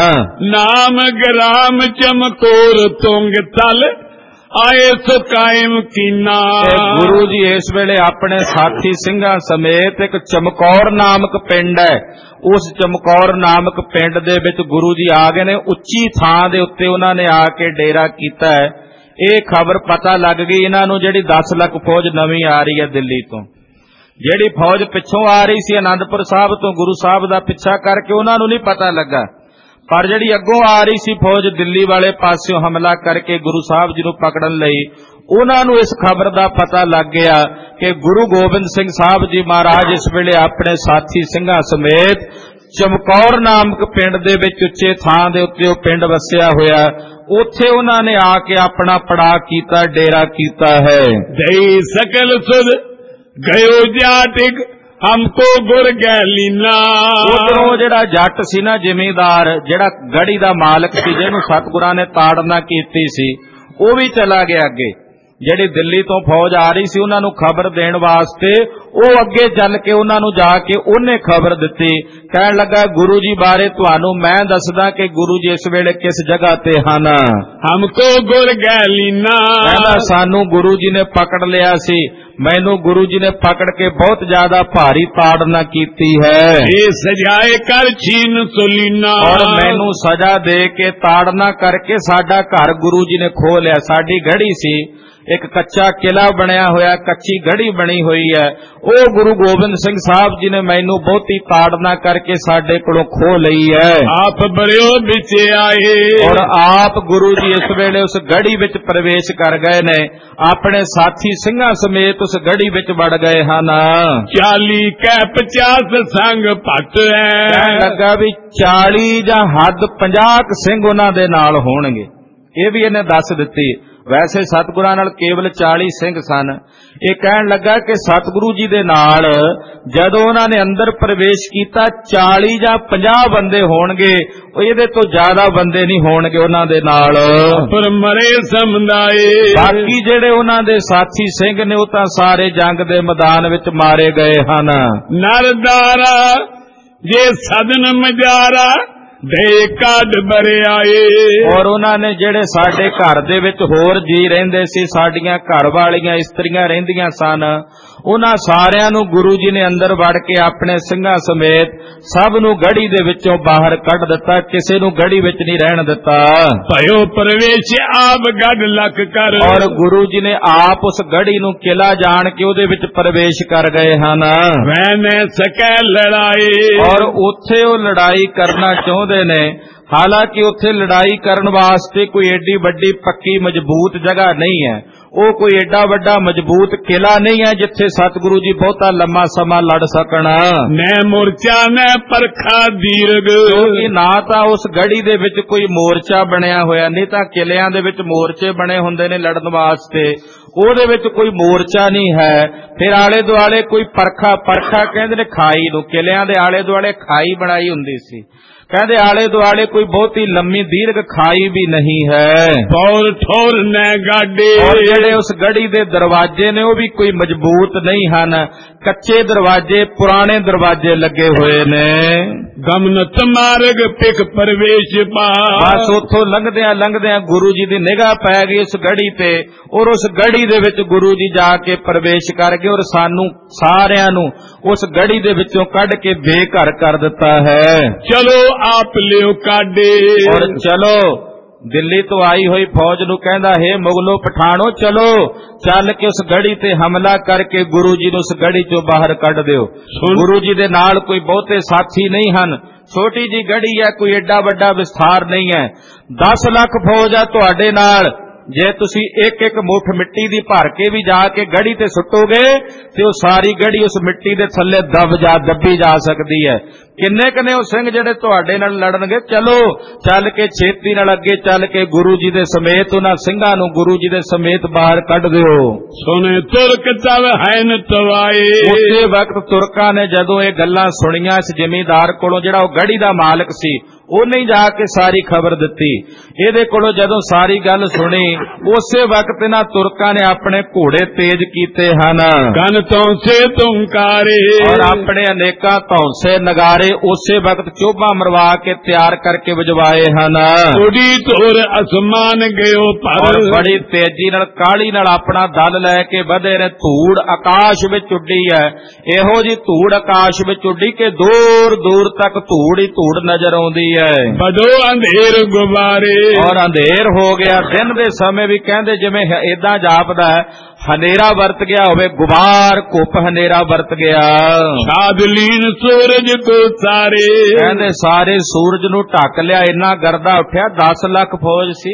Speaker 1: ਨਾਮ ਗ੍ਰਾਮ ਚਮਕੌਰ ਤੁੰਗ ਤਲ ਆਏ ਸੋ ਕਾਇਮ ਕੀਨਾ।
Speaker 2: ਗੁਰੂ ਜੀ ਇਸ ਵੇਲੇ ਆਪਣੇ ਸਾਥੀ ਸਿੰਘਾਂ ਸਮੇਤ ਇੱਕ ਚਮਕੌਰ ਨਾਮਕ ਪਿੰਡ ਹੈ, ਉਸ ਚਮਕੌਰ ਨਾਮਕ ਪਿੰਡ ਦੇ ਵਿੱਚ ਗੁਰੂ ਜੀ ਆ ਗਏ ਨੇ। ਉੱਚੀ ਥਾਂ ਦੇ ਉੱਤੇ ਉਹਨਾਂ ਨੇ ਆ ਕੇ ਡੇਰਾ ਕੀਤਾ ਹੈ। ਇਹ ਖਬਰ ਪਤਾ ਲੱਗ ਗਈ ਇਹਨਾਂ ਨੂੰ, ਜਿਹੜੀ ਦਸ ਲੱਖ ਫੌਜ ਨਵੀਂ ਆ ਰਹੀ ਹੈ ਦਿੱਲੀ ਤੋਂ। ਜਿਹੜੀ ਫੌਜ ਪਿੱਛੋਂ ਆ ਰਹੀ ਸੀ ਆਨੰਦਪੁਰ ਸਾਹਿਬ ਤੋਂ, ਗੁਰੂ ਸਾਹਿਬ ਦਾ ਪਿੱਛਾ ਕਰਕੇ, ਉਹਨਾਂ ਨੂੰ ਨਹੀਂ ਪਤਾ ਲੱਗਾ। ਪਰ ਜਿਹੜੀ ਅੱਗੋਂ ਆ ਰਹੀ ਸੀ ਫੌਜ ਦਿੱਲੀ ਵਾਲੇ ਪਾਸਿਓਂ ਹਮਲਾ ਕਰਕੇ ਗੁਰੂ ਸਾਹਿਬ ਜੀ ਨੂੰ ਪਕੜਨ ਲਈ, ਉਹਨਾਂ ਨੂੰ ਇਸ ਖਬਰ ਦਾ ਪਤਾ ਲੱਗ ਗਿਆ ਕਿ ਗੁਰੂ ਗੋਬਿੰਦ ਸਿੰਘ ਸਾਹਿਬ ਜੀ ਮਹਾਰਾਜ ਇਸ ਵੇਲੇ ਆਪਣੇ ਸਾਥੀ ਸਿੰਘਾਂ ਸਮੇਤ ਚਮਕੌਰ ਨਾਮਕ ਪਿੰਡ ਦੇ ਵਿੱਚ ਉੱਚੇ ਥਾਂ ਦੇ ਉੱਤੇ ਉਹ ਪਿੰਡ ਵਸਿਆ ਹੋਇਆ, ਉੱਥੇ ਉਹਨਾਂ ਨੇ ਆ ਕੇ ਆਪਣਾ ਪੜਾਅ ਕੀਤਾ, ਡੇਰਾ ਕੀਤਾ ਹੈ।
Speaker 1: ਦਈ ਸਕਲ ਸੁਧ ਗਇਓ ਜਾਟਿਕ ਹਮਕੋ ਗੁਰ ਗੈਲੀਨਾ।
Speaker 2: ਉਧਰੋਂ ਜਿਹੜਾ ਜੱਟ ਸੀ ਨਾ, ਜ਼ਿਮੀਂਦਾਰ, ਜਿਹੜਾ ਗੜੀ ਦਾ ਮਾਲਕ ਸੀ, ਜਿਹਨੂੰ ਸਤਿਗੁਰਾਂ ਨੇ ਤਾੜਨਾ ਕੀਤੀ ਸੀ, ਉਹ ਵੀ ਚਲਾ ਗਿਆ ਅੱਗੇ। ਜਿਹੜੀ ਦਿੱਲੀ ਤੋਂ ਫੌਜ ਆ ਰਹੀ ਸੀ ਉਹਨਾਂ ਨੂੰ ਖਬਰ ਦੇਣ ਵਾਸਤੇ, ਉਹ ਅੱਗੇ ਚੱਲ ਕੇ ਉਹਨਾਂ ਨੂੰ ਜਾ ਕੇ ਉਹਨੇ ਖਬਰ ਦਿੱਤੀ। ਕਹਿਣ ਲੱਗਾ ਗੁਰੂ ਜੀ ਬਾਰੇ ਤੁਹਾਨੂੰ ਮੈਂ ਦੱਸਦਾ ਕਿ ਗੁਰੂ ਜੀ ਇਸ ਵੇਲੇ ਕਿਸ ਜਗ੍ਹਾ ਤੇ ਹਨ।
Speaker 1: ਹਮਕੋ ਗੁਰ ਗੈਲੀਨਾ।
Speaker 2: ਕਹਿੰਦਾ ਸਾਨੂੰ ਗੁਰੂ ਜੀ ਨੇ ਪਕੜ ਲਿਆ ਸੀ, ਮੈਨੂੰ ਗੁਰੂ ਜੀ ਨੇ ਪਕੜ ਕੇ ਬਹੁਤ ਜ਼ਿਆਦਾ ਭਾਰੀ ਤਾੜਨਾ ਕੀਤੀ ਹੈ।
Speaker 1: ਇਹ ਸਜਾਏ ਕਰ ਛੀਨ ਸੁਲੀਨਾ।
Speaker 2: ਔਰ ਮੈਨੂੰ ਸਜ਼ਾ ਦੇ ਕੇ ਤਾੜਨਾ ਕਰਕੇ ਸਾਡਾ ਘਰ ਗੁਰੂ ਜੀ ਨੇ ਖੋਹ ਲਿਆ। ਸਾਡੀ ਗੜੀ ਸੀ, ਇੱਕ ਕੱਚਾ ਕਿਲਾ ਬਣਿਆ ਹੋਇਆ, ਕੱਚੀ ਗੜੀ ਬਣੀ ਹੋਈ ਹੈ, ਉਹ ਗੁਰੂ ਗੋਬਿੰਦ ਸਿੰਘ ਸਾਹਿਬ ਜੀ ਨੇ ਮੈਨੂੰ ਬਹੁਤੀ ਤਾੜਨਾ ਕਰਕੇ ਸਾਡੇ ਕੋਲੋਂ ਖੋਹ ਲਈ ਹੈ।
Speaker 1: ਆਪ ਬਰਿਓ ਵਿੱਚ ਆਏ।
Speaker 2: ਔਰ ਆਪ ਗੁਰੂ ਜੀ ਇਸ ਵੇਲੇ ਉਸ ਗੜੀ ਵਿੱਚ ਪ੍ਰਵੇਸ਼ ਕਰ ਗਏ ਨੇ, ਆਪਣੇ ਸਾਥੀ ਸਿੰਘਾਂ ਸਮੇਤ ਉਸ ਗੜੀ ਵਿੱਚ ਵੜ ਗਏ ਹਨ।
Speaker 1: ਚਾਲੀ ਕੈ ਪਚਾਸ ਸੰਗ ਭੱਟ ਹੈ।
Speaker 2: ਕਹਿਣ ਲੱਗਾ ਵੀ ਚਾਲੀ ਜਾਂ ਹੱਦ ਪੰਜਾਹ ਸਿੰਘ ਉਹਨਾਂ ਦੇ ਨਾਲ ਹੋਣਗੇ। ਇਹ ਵੀ ਇਹਨੇ ਦੱਸ ਦਿੱਤੀ। ਵੈਸੇ ਸਤਿਗੁਰਾਂ ਨਾਲ ਕੇਵਲ ਚਾਲੀ ਸਿੰਘ ਸਨ। ਇਹ ਕਹਿਣ ਲੱਗਾ ਕਿ ਸਤਿਗੁਰੂ ਜੀ ਦੇ ਨਾਲ ਜਦੋਂ ਉਹਨਾਂ ਨੇ ਅੰਦਰ ਪ੍ਰਵੇਸ਼ ਕੀਤਾ, ਚਾਲੀ ਜਾਂ ਪੰਜਾਹ ਬੰਦੇ ਹੋਣਗੇ, ਇਹਦੇ ਤੋਂ ਜ਼ਿਆਦਾ ਬੰਦੇ ਨਹੀਂ ਹੋਣਗੇ ਉਹਨਾਂ ਦੇ ਨਾਲ।
Speaker 1: ਪਰ ਮਰੇ ਸਮਝਾਏ।
Speaker 2: ਬਾਕੀ ਜਿਹੜੇ ਉਹਨਾਂ ਦੇ ਸਾਥੀ ਸਿੰਘ ਨੇ ਉਹ ਤਾਂ ਸਾਰੇ ਜੰਗ ਦੇ ਮੈਦਾਨ ਵਿੱਚ ਮਾਰੇ ਗਏ ਹਨ।
Speaker 1: ਨਰਦਾਰਾ ਜੇ ਸਦਨ ਮਜਾਰਾ ਦੇ ਕੱਢ ਬਰੇ ਆਏ।
Speaker 2: ਔਰ ਉਹਨਾਂ ਨੇ ਜਿਹੜੇ ਸਾਡੇ ਘਰ ਦੇ ਵਿੱਚ ਹੋਰ ਜੀ ਰਹਿੰਦੇ ਸੀ, ਸਾਡੀਆਂ ਘਰ ਵਾਲੀਆਂ ਇਸਤਰੀਆਂ ਰਹਿੰਦੀਆਂ ਸਨ, ਉਹਨਾਂ ਸਾਰਿਆਂ ਨੂੰ ਗੁਰੂ ਜੀ ਨੇ ਅੰਦਰ ਵੜ ਕੇ ਆਪਣੇ ਸਿੰਘਾਂ ਸਮੇਤ ਸਭ ਨੂੰ ਗੜੀ ਦੇ ਵਿੱਚੋਂ ਬਾਹਰ ਕੱਢ ਦਿੱਤਾ, ਕਿਸੇ ਨੂੰ ਗੜੀ ਵਿੱਚ ਨਹੀਂ ਰਹਿਣ ਦਿੱਤਾ।
Speaker 1: ਭਇਓ ਪ੍ਰਵੇਸ਼ ਆਪ ਗੱਡ ਲੱਕ ਕਰ।
Speaker 2: ਔਰ ਗੁਰੂ ਜੀ ਨੇ ਆਪ ਉਸ ਗੜੀ ਨੂੰ ਕਿਲਾ ਜਾਣ ਕੇ ਉਹਦੇ ਵਿੱਚ ਪ੍ਰਵੇਸ਼ ਕਰ ਗਏ ਹਨ।
Speaker 1: ਮੈਨੇ ਸਕੈ ਲੜਾਈ।
Speaker 2: ਔਰ ਉੱਥੇ ਉਹ ਲੜਾਈ ਕਰਨਾ ਚਾਹੁੰਦੇ ਨੇ। ਹਾਲਾਂਕਿ ਉੱਥੇ ਲੜਾਈ ਕਰਨ ਵਾਸਤੇ ਕੋਈ ਏਡੀ ਵੱਡੀ ਪੱਕੀ ਮਜ਼ਬੂਤ ਜਗ੍ਹਾ ਨਹੀਂ ਹੈ, ਉਹ ਕੋਈ ਏਡਾ ਵੱਡਾ ਮਜ਼ਬੂਤ ਕਿਲਾ ਨਹੀਂ ਹੈ ਜਿੱਥੇ ਸਤਿਗੁਰੂ ਜੀ ਬਹੁਤਾ ਲੰਮਾ ਸਮਾਂ ਲੜ ਸਕਣ।
Speaker 1: ਨੈ ਮੋਰਚਾ ਨੈ ਪਰਖਾ ਦੀਰਘ।
Speaker 2: ਕਿਉਂਕਿ ਨਾ ਤਾਂ ਉਸ ਗੜੀ ਦੇ ਵਿੱਚ ਕੋਈ ਮੋਰਚਾ ਬਣਿਆ ਹੋਇਆ, ਨਹੀਂ ਤਾਂ ਕਿਲਿਆਂ ਦੇ ਵਿੱਚ ਮੋਰਚੇ ਬਣੇ ਹੁੰਦੇ ਨੇ ਲੜਨ ਵਾਸਤੇ, ਉਹਦੇ ਵਿੱਚ ਕੋਈ ਮੋਰਚਾ ਨਹੀਂ ਹੈ। ਫਿਰ ਆਲੇ ਦੁਆਲੇ ਕੋਈ ਪਰਖਾ, ਪਰਖਾ ਕਹਿੰਦੇ ਨੇ ਖਾਈ ਨੂੰ, ਕਿਲਿਆਂ ਦੇ ਆਲੇ ਦੁਆਲੇ ਖਾਈ ਬਣਾਈ ਹੁੰਦੀ ਸੀ। कहते आले दुआले कोई बहुत ही लंबी दीर्घ खाई भी नहीं है,
Speaker 1: और ठोर ने गाडे,
Speaker 2: और जेड़े उस गढ़ी दे दरवाजे ने वो भी कोई मजबूत नहीं हन, कच्चे दरवाजे पुराने दरवाजे लगे हुए ने।
Speaker 1: गमनत मार्ग पिक प्रवेश पा,
Speaker 2: बस उथों लंघदियां लंघदियां गुरु जी दी निगाह पै गई उस गढ़ी ते, और उस गढ़ी दे विच गुरु जी जाके प्रवेश कर गए और सानू सारियां नू उस गढ़ी दे विचों कढ के बेघर कर दिता है।
Speaker 1: चलो आप लियो काडे,
Speaker 2: और चलो दिल्ली तो आई हुई फौज नू कहंदा हे मुगलो पठाणो चलो चल के उस गढ़ी ते हमला करके गुरु जी नू उस गढ़ी चों बाहर कढ दिओ। गुरु जी दे नाल कोई बहुते साथी नहीं हन, छोटी जी गढ़ी है, कोई एडा वड्डा विस्तार नहीं है। दस लाख फौज है तुहाडे नाल, जे तुसी एक एक मुठ मिट्टी दी भर के भी जाके गढ़ी ते सुटोगे ते वो सारी गढ़ी उस मिट्टी दे थल्ले दब जा दबी जा सकती है। किन्ने कने वो सिंह जेड़े तुहाडे नाल लड़नगे, चलो चल के छेती नाल अगे चल के गुरु जी दे समेत उन्हां सिंघां नूं गुरु जी दे समेत बाहर कढ दिओ।
Speaker 1: सुने तुरक तव हैन तवाए,
Speaker 2: उसे वक्त तुरकां ने जदों ये गल्लां सुणियां इस जमींदार कोलों जेड़ा वो गढ़ी दा मालक सी, उन्हें जाके सारी खबर दिती। इहदे कोलों जदों सारी गल सुनी उसे वक्त इन्हां तुरकां ने अपने घोड़े तेज कीते हन,
Speaker 1: कन तौंसे तुमकारे,
Speaker 2: और अपने अनेकां धौंसे नगारे उसे वक्त चोभा मरवा के तैयार करके वजवाए हन।
Speaker 1: उड़ी तोर आसमान गयो पर,
Speaker 2: और बड़ी तेजी नाल काली नाल अपना दल लैके वधे ने। धूड़ आकाश विच उड्डी है, इहो जी धूड़ आकाश विच उड्डी के दूर दूर तक धूड़ ही धूड़ नजर आउंदी है।
Speaker 1: बड़ो अंधेर गुबारे, और
Speaker 2: अंधेर हो गया। दिन दे समय भी कहंदे जिवें इदां जापदा है हनेरा वरत गया होवे, गुबार घुप हनेरा वरत गया।
Speaker 1: सादलीन सूरज को सारे,
Speaker 2: कहंदे सारे सूरज नू ढक लिया, इन्ना गर्दा उठिया। दस लाख फौज सी,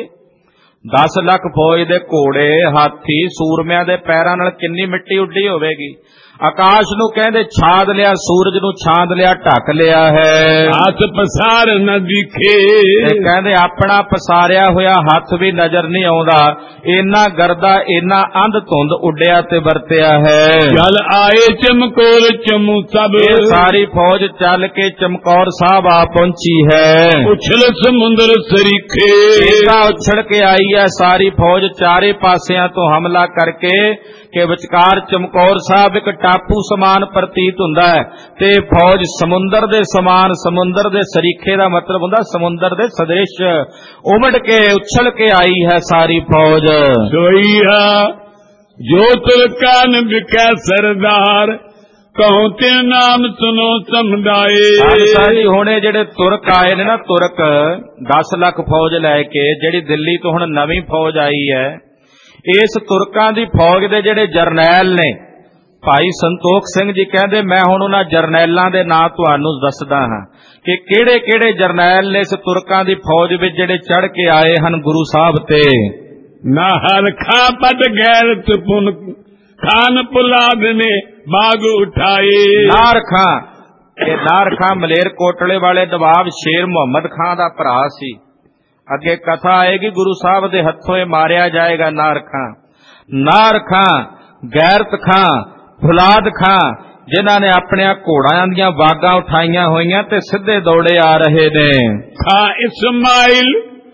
Speaker 2: दस लाख फौज दे घोड़े हाथी सूरमिਆਂ दे पैरां नाल किन्नी मिट्टी उड्डी होवेगी। आकाश नू कहंदे छाद लिया, सूरज नू छाद लिया, ढक लिया है।
Speaker 1: हाथ पसार न दिखे,
Speaker 2: कहंदे अपना पसारिया होया हथ भी नजर नहीं आउंदा, इन्ना गर्दा इन्ना अंध धुंध उड्डिया ते वरतिया है।
Speaker 1: चल आए चमकौर चमू सब,
Speaker 2: सारी फौज चल के चमकौर साहब आ पहुंची है।
Speaker 1: उछल समुंदर सरीखे,
Speaker 2: उछल के आई है सारी फौज चारे पासियां तो हमला करके के विचकार चमकौर साहब एक टापू समान प्रतीत हुंदा है ते फौज समुंदर दे समान, समुंदर दे सरीखे दा मतलब हुंदा समुंदर दे सदृश उमड़ के उछल के आई है सारी फौज।
Speaker 1: सोईया जो तुरकान बिकै सरदार, कहूं ते नाम सुनो समुदाए।
Speaker 2: हुणे जेड़े तुरक आए ने ना, तुरक दस लाख फौज लैके जेड़ी दिल्ली तो हुण नवीं फौज आई है, इस तुरकां दी फौज दे जेड़े जरनैल ने भाई संतोख सिंह जी कहंदे मैं हुण उन्हां जरनैलां दे नां तुहानूं दसदा हां कि किहड़े किहड़े जरनैल ने इस तुरकां दी फौज विच जेड़े चढ़ के आए हन गुरु साहब ते।
Speaker 1: नाहर खां पट गैरत पुन खान पुलाद ने बाग उठाए।
Speaker 2: नार खां, ये नार खां मलेर कोटले वाले नवाब शेर मुहम्मद खां दा भरा सी। अगे कथा आएगी गुरु साहब दे हथों मारिया जाएगा नार खां। नार खां, गैरत खां, फुलाद खां जिन्हां ने अपने घोड़ियां दियां वागां उठाईयां होईयां ते सिद्धे दौड़े आ रहे ने।
Speaker 1: खां इस्माइल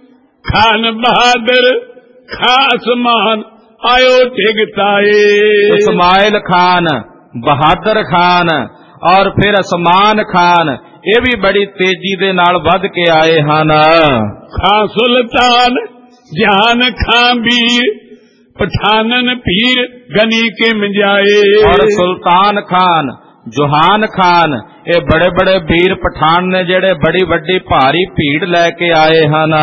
Speaker 1: खान बहादुर खां आसमान आयो टिकताए।
Speaker 2: इस्माइल खान, बहादुर खान और फिर आसमान खान ये भी बड़ी तेजी दे नाल वध के आए हन।
Speaker 1: खां सुल्तान जहान खां वीर पठानन पीर गनी के मजाए।
Speaker 2: और सुल्तान खान, जोहान खान ये बड़े बड़े वीर पठान ने जेड़े बड़ी बड़ी भारी भीड़ लैके आए हन।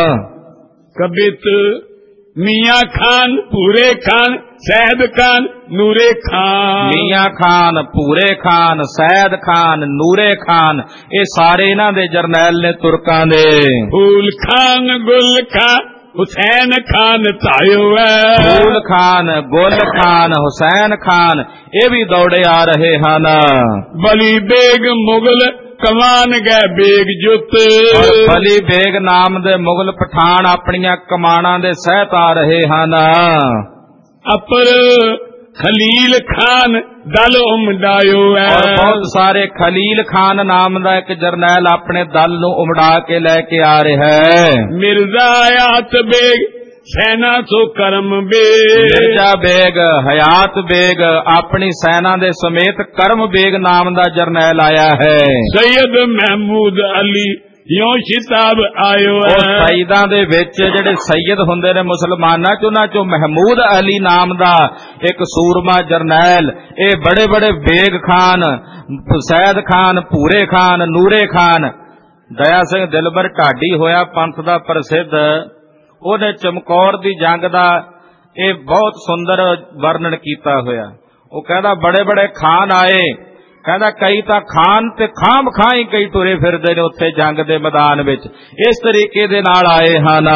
Speaker 1: कबित मियाँ खान, पूरे खान, सैद खान, नूरे खान।
Speaker 2: मियाँ खान, पूरे खान, सैद खान, नूरे खान ये सारे इन्हां दे जरनैल ने तुरकां दे।
Speaker 1: फूल खान, गुल खान, हुसैन खान तायो है।
Speaker 2: फूल खान, गुल खान, हुसैन खान ये भी दौड़े आ रहे हन।
Speaker 1: बली बेग मुगल कमान गए बेग जुत।
Speaker 2: बली बेग नाम दे मुगल पठान अपनियां कमाना दे सहत आ रहे हन।
Speaker 1: अपर खलील खान दल उमड़ायो है।
Speaker 2: और बहुत सारे खलील खान नाम का एक जरनैल अपने दल नूं उमड़ा के लैके आ रहा है।
Speaker 1: मिर्जा हयात बेग सेना सो करम बेग,
Speaker 2: मिर्जा बेग हयात बेग अपनी सेना दे समेत करम बेग नाम का जरनैल आया है।
Speaker 1: सैयद महमूद अली यो शिताब आयो है।
Speaker 2: और सईदा दे विच जेड़े सैयद हुंदे ने मुसलमाना च उन्हां चों महमूद अली नाम दा एक सूरमा जरनैल, ये बड़े बड़े बेग खान, सैयद खान, पूरे खान, नूरे खान, दया सिंह दिलबर ढाडी होया पंथ दा प्रसिद्ध, ओने चमकौर दी जंग दा ये बहुत सुंदर वर्णन कीता होया। वो कहदा बड़े बड़े खान आए, कहदा कई तां खान ते खाम खाई कई तुरे फिरदे ने उत्थे जंग दे मैदान विच, इस तरीके दे नाल आए हन।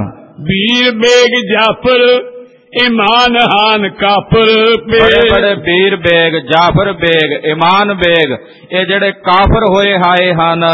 Speaker 1: वीर बेग जाफर ईमान हान काफर बेग,
Speaker 2: बड़े बड़े वीर बेग जाफर बेग ईमान बेग ये जेड़े काफर होए आए हन।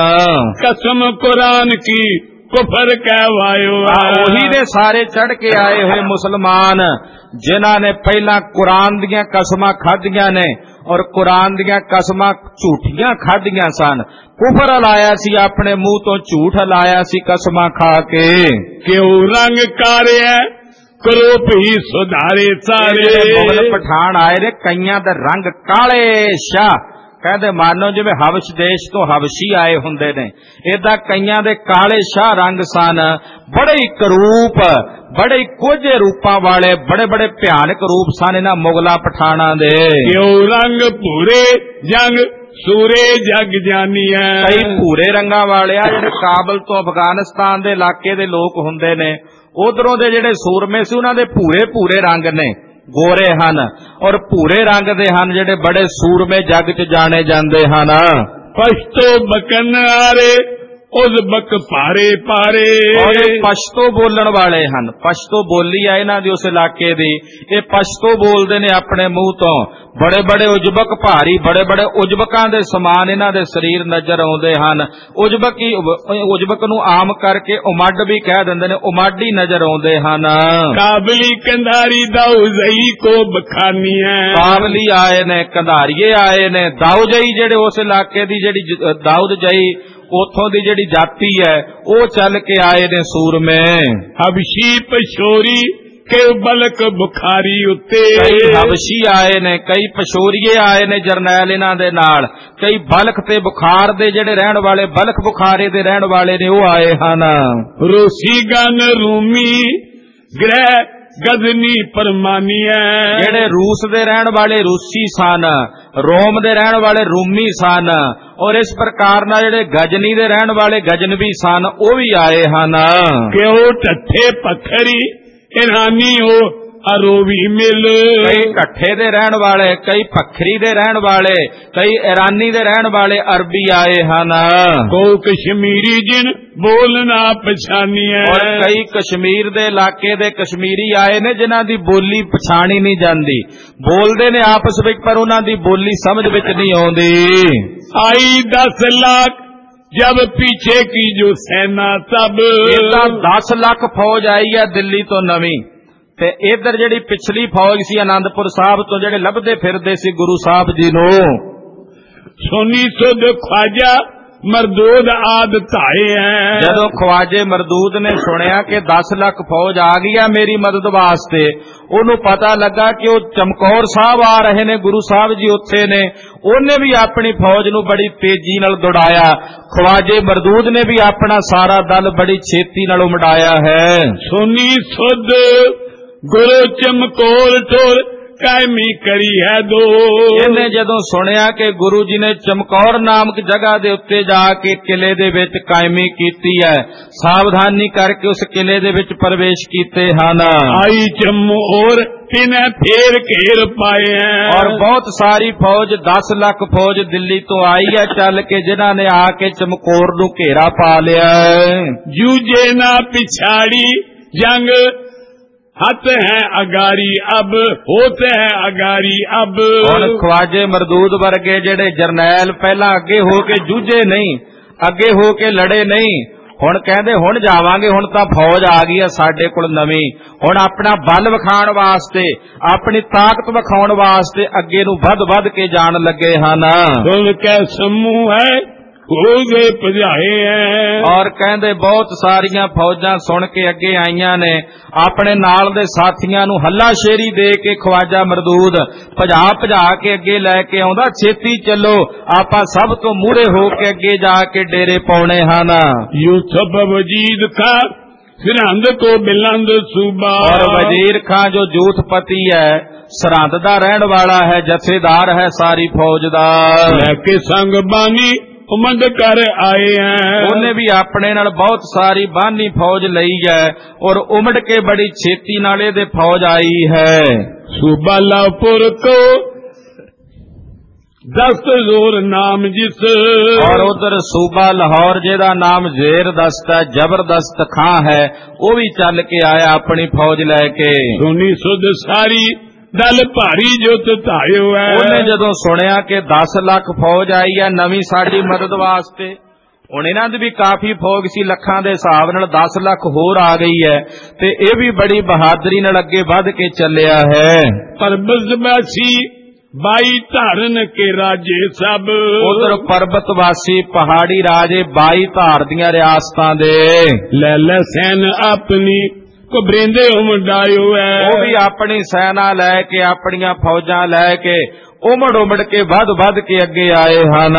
Speaker 1: कसम कुरान की कुफर कहवायो,
Speaker 2: ओही ने सारे चढ़ के आए हुए मुसलमान जिन्हां ने पहला कुरान दियां कसमां खादियां ने और कुरान दियां कसमां झूठियां खादियां सन। कुफर लाया सी अपने मुंह तो, झूठ लाया सी कसमां खा के।
Speaker 1: क्यों रंग कारिया करोप ही सुधारे सारे,
Speaker 2: मुगल पठान आए ने कईयां दे रंग काले शाह, कहते मानो जिवें हबश देश तो हबशी आए हुंदे ने, इदा कईयां दे काले शाह रंग सन। बड़े ही करूप, बड़े ही कोझे रूपां वाले, बड़े बड़े भयानक रूप सन इन्हां मुगला पठाना दे।
Speaker 1: क्यों रंग पूरे जंग सूरे जग जानी है,
Speaker 2: कई भूरे रंगा वाले आ जिहड़े काबल तो अफगानिस्तान दे इलाके दे लोग हुंदे ने, उधरों दे जिहड़े सूरमे सी उन्हां दे भूरे भूरे रंग ने, गोरे हन और भूरे रंग दे हन जिहड़े बड़े सूरमे जग च जाने जांदे हन।
Speaker 1: पश्तो बकन आरे उज़बक पारे पारे,
Speaker 2: और ये पश्तो बोलन वाले हन, पश्तो बोली है इन्हां दी उस इलाके दी, ये पश्तो बोलदे ने अपने मुंह तो। बड़े बड़े उजबक भारी, बड़े बड़े उजबकां दे समान इन्हां दे शरीर नजर आउंदे हन। उजबक ही उजबक नूं आम करके उमड भी कह दिंदे ने, उमाडी नजर आउंदे हन।
Speaker 1: काबली कंधारी दाऊजई को बखानी है,
Speaker 2: काबली आए ने, कंधारीए आए ने, दाऊजई जेड़े उस इलाके दी जेड़ी दाऊद जई उथों दी जेड़ी जाति है वो चल के आए ने सूरमे।
Speaker 1: हबशी पशोरी के बलक बुखारी उत्ते,
Speaker 2: कई हबशी आए ने, कई पशोरीए आए ने जरनैल इन्हां दे नाल, कई बलख ते बुखार दे जेड़े रहण वाले, बलख बुखारे दे रहण वाले ने वो आए हन।
Speaker 1: रूसी गन रूमी ग्रह गजनी परमानी है,
Speaker 2: जेड़े रूस दे रहण वाले रूसी सन, रोम दे रहण वाले रूमी सन, और इस प्रकार नाल जेड़े गजनी दे रहण वाले गजनवी सन वो भी आए हन।
Speaker 1: क्यों टट्ठे पत्थरी ईरानी हो अरोवी मिल,
Speaker 2: कई कट्ठे दे रहण वाले, कई पखरी दे रहण वाले, कई ईरानी दे रहण वाले अरबी आए हन।
Speaker 1: को कश्मीरी जिन बोलना पछानी है,
Speaker 2: और कई कश्मीर दे इलाके दे कश्मीरी आए ने जिन्हां दी बोली पछाणी नहीं जांदी, बोलदे ने आपस विच पर उन्हां दी बोली समझ विच नहीं आउंदी।
Speaker 1: आई दस लाख जब पीछे की जो सेना तब,
Speaker 2: इदां दस लाख फौज आई है दिल्ली तो नवीं, ते इधर जेड़ी पिछली फौज सी आनंदपुर साहब तो जेड़े लभदे फिरदे सी गुरु साहब जी नूं।
Speaker 1: सोनी सुध ख्वाजा मरदूद आद ताए हैं,
Speaker 2: जदों ख्वाजे मरदूद ने सुनिया कि दस लाख फौज आ गई है मेरी मदद वास्ते, ओनू पता लगा कि वो चमकौर साहब आ रहे ने, गुरु साहब जी उत्थे ने, ओने भी अपनी फौज नू बड़ी तेजी नाल दौड़ाया। ख्वाजे मरदूद ने भी अपना सारा दल बड़ी छेती नाल उमड़ाया है।
Speaker 1: सोनी सुध गुरु चमकौर ठोर कायमी करी है दो,
Speaker 2: इन्हें जदों सुनिया कि गुरु जी ने चमकौर नामक जगह दे उत्ते जाके किले दे विच कायमी कीती है, सावधानी करके उस किले दे विच प्रवेश कीते हन।
Speaker 1: आई जम्मू और तिन्हें फेर घेर पाए हैं,
Speaker 2: और बहुत सारी फौज दस लाख फौज दिल्ली तो आई है चल के, जिन्हां ने आके चमकौर नू घेरा पा लिया है।
Speaker 1: जूझे ना पिछाड़ी जंग हत है अगारी अब, होते हैं अगारी अब।
Speaker 2: और ख्वाजे मरदूद वर्गे जेड़े जरनैल पहला अगे हो के जूझे नहीं, अगे हो के लड़े नहीं, ਹੁਣ ਕਹਿੰਦੇ ਹੁਣ ਜਾਵਾਂਗੇ, ਹੁਣ ਤਾਂ ਫੌਜ ਆ ਗਈ ਆ ਸਾਡੇ ਕੋਲ ਨਵੀਂ, ਹੁਣ ਆਪਣਾ ਬਲ ਵਿਖਾਉਣ ਵਾਸਤੇ, ਆਪਣੀ ਤਾਕਤ ਵਿਖਾਉਣ ਵਾਸਤੇ ਅੱਗੇ ਨੂੰ ਵੱਧ ਵੱਧ ਕੇ ਜਾਣ ਲੱਗੇ ਹਨ।
Speaker 1: ਸੁਣ ਕੇ ਸਮੂਹ ਹੈ ਹੋ ਗਏ ਭਜਾਏ ਐ।
Speaker 2: ਔਰ ਕਹਿੰਦੇ ਬਹੁਤ ਸਾਰੀਆਂ ਫੌਜਾਂ ਸੁਣ ਕੇ ਅੱਗੇ ਆਈਆਂ ਨੇ, ਆਪਣੇ ਨਾਲ ਦੇ ਸਾਥੀਆਂ ਨੂੰ ਹੱਲਾਸ਼ੇਰੀ ਦੇ ਕੇ ਖਵਾਜਾ ਮਰਦੂਦ ਭਜਾ ਭਜਾ ਕੇ ਅੱਗੇ ਲੈ ਕੇ ਆਉਂਦਾ, ਛੇਤੀ ਚੱਲੋ, ਆਪਾਂ ਸਭ ਤੋਂ ਮੂਹਰੇ ਹੋ ਕੇ ਅੱਗੇ ਜਾ ਕੇ ਡੇਰੇ ਪਾਉਣੇ ਹਨ।
Speaker 1: ਯੂਸਫ ਵਜੀਦ ਖਾਂ ਸਰਹੰਦ ਤੋਂ ਬਿਲੰਦ ਸੂਬਾ।
Speaker 2: ਔਰ ਵਜ਼ੀਰ ਖਾਂ ਜੋ ਜੂਥਪਤੀ ਹੈ, ਸਰਹੰਦ ਦਾ ਰਹਿਣ ਵਾਲਾ ਹੈ, ਜਥੇਦਾਰ ਹੈ ਸਾਰੀ ਫੌਜ ਦਾ,
Speaker 1: ਲੈ ਕੇ ਸੰਗ ਬਾਨੀ ਉਮੰਡ ਕਰ ਆਏ हैं।
Speaker 2: ਉਹਨੇ ਵੀ ਆਪਣੇ ਨਾਲ ਬਹੁਤ ਸਾਰੀ ਬਾਨੀ ਫੌਜ ਲਈ ਹੈ ਔਰ ਉਮੜ ਕੇ ਬੜੀ ਛੇਤੀ ਨਾਲ ਇਹਦੇ ਫੌਜ ਆਈ ਹੈ।
Speaker 1: सूबा लापुर को दस्त जोर नाम जिस।
Speaker 2: और उधर सूबा लाहौर जेदा नाम जेर दस्त है, जबरदस्त खां है, वो भी चल के आया अपनी फौज लैके।
Speaker 1: सुनी सुध सारी दल भारी जो तायो है।
Speaker 2: ਉਹਨੇ ਜਦੋਂ ਸੁਣਿਆ ਕਿ दस ਲੱਖ ਫੌਜ ਆਈ ਹੈ ਨਵੀਂ ਸਾਡੀ ਮਦਦ ਵਾਸਤੇ, ਹੁਣ ਇਹਨਾਂ ਦੀ ਵੀ ਕਾਫੀ ਫੌਜ ਸੀ, ਲੱਖਾਂ ਦੇ ਹਿਸਾਬ ਨਾਲ दस ਲੱਖ ਹੋਰ ਆ ਗਈ ਹੈ, ਤੇ ਇਹ ਵੀ ਬੜੀ ਬਹਾਦਰੀ ਨਾਲ ਅੱਗੇ ਵੱਧ ਕੇ ਚੱਲਿਆ ਹੈ।
Speaker 1: परबत वासी बाई धारन के राजे सब।
Speaker 2: ਉਧਰ ਪਰਬਤ ਵਾਸੀ ਪਹਾੜੀ ਰਾਜੇ ਬਾਈ ਧਾਰ ਦੀਆਂ ਰਿਆਸਤਾਂ ਦੇ
Speaker 1: ਲੈ ਲੈ ਸੈਨ ਆਪਣੀ ਕੁਬਰਿੰਦੇ ਉਮੜਾਇਓ ਹੈ।
Speaker 2: ਉਹ ਵੀ ਆਪਣੀ ਸੈਨਾ ਲੈ ਕੇ, ਆਪਣੀਆਂ ਫੌਜਾਂ ਲੈ ਕੇ ਉਮੜ ਉਮੜ ਕੇ ਵੱਧ ਵੱਧ ਕੇ ਅੱਗੇ ਆਏ ਹਨ।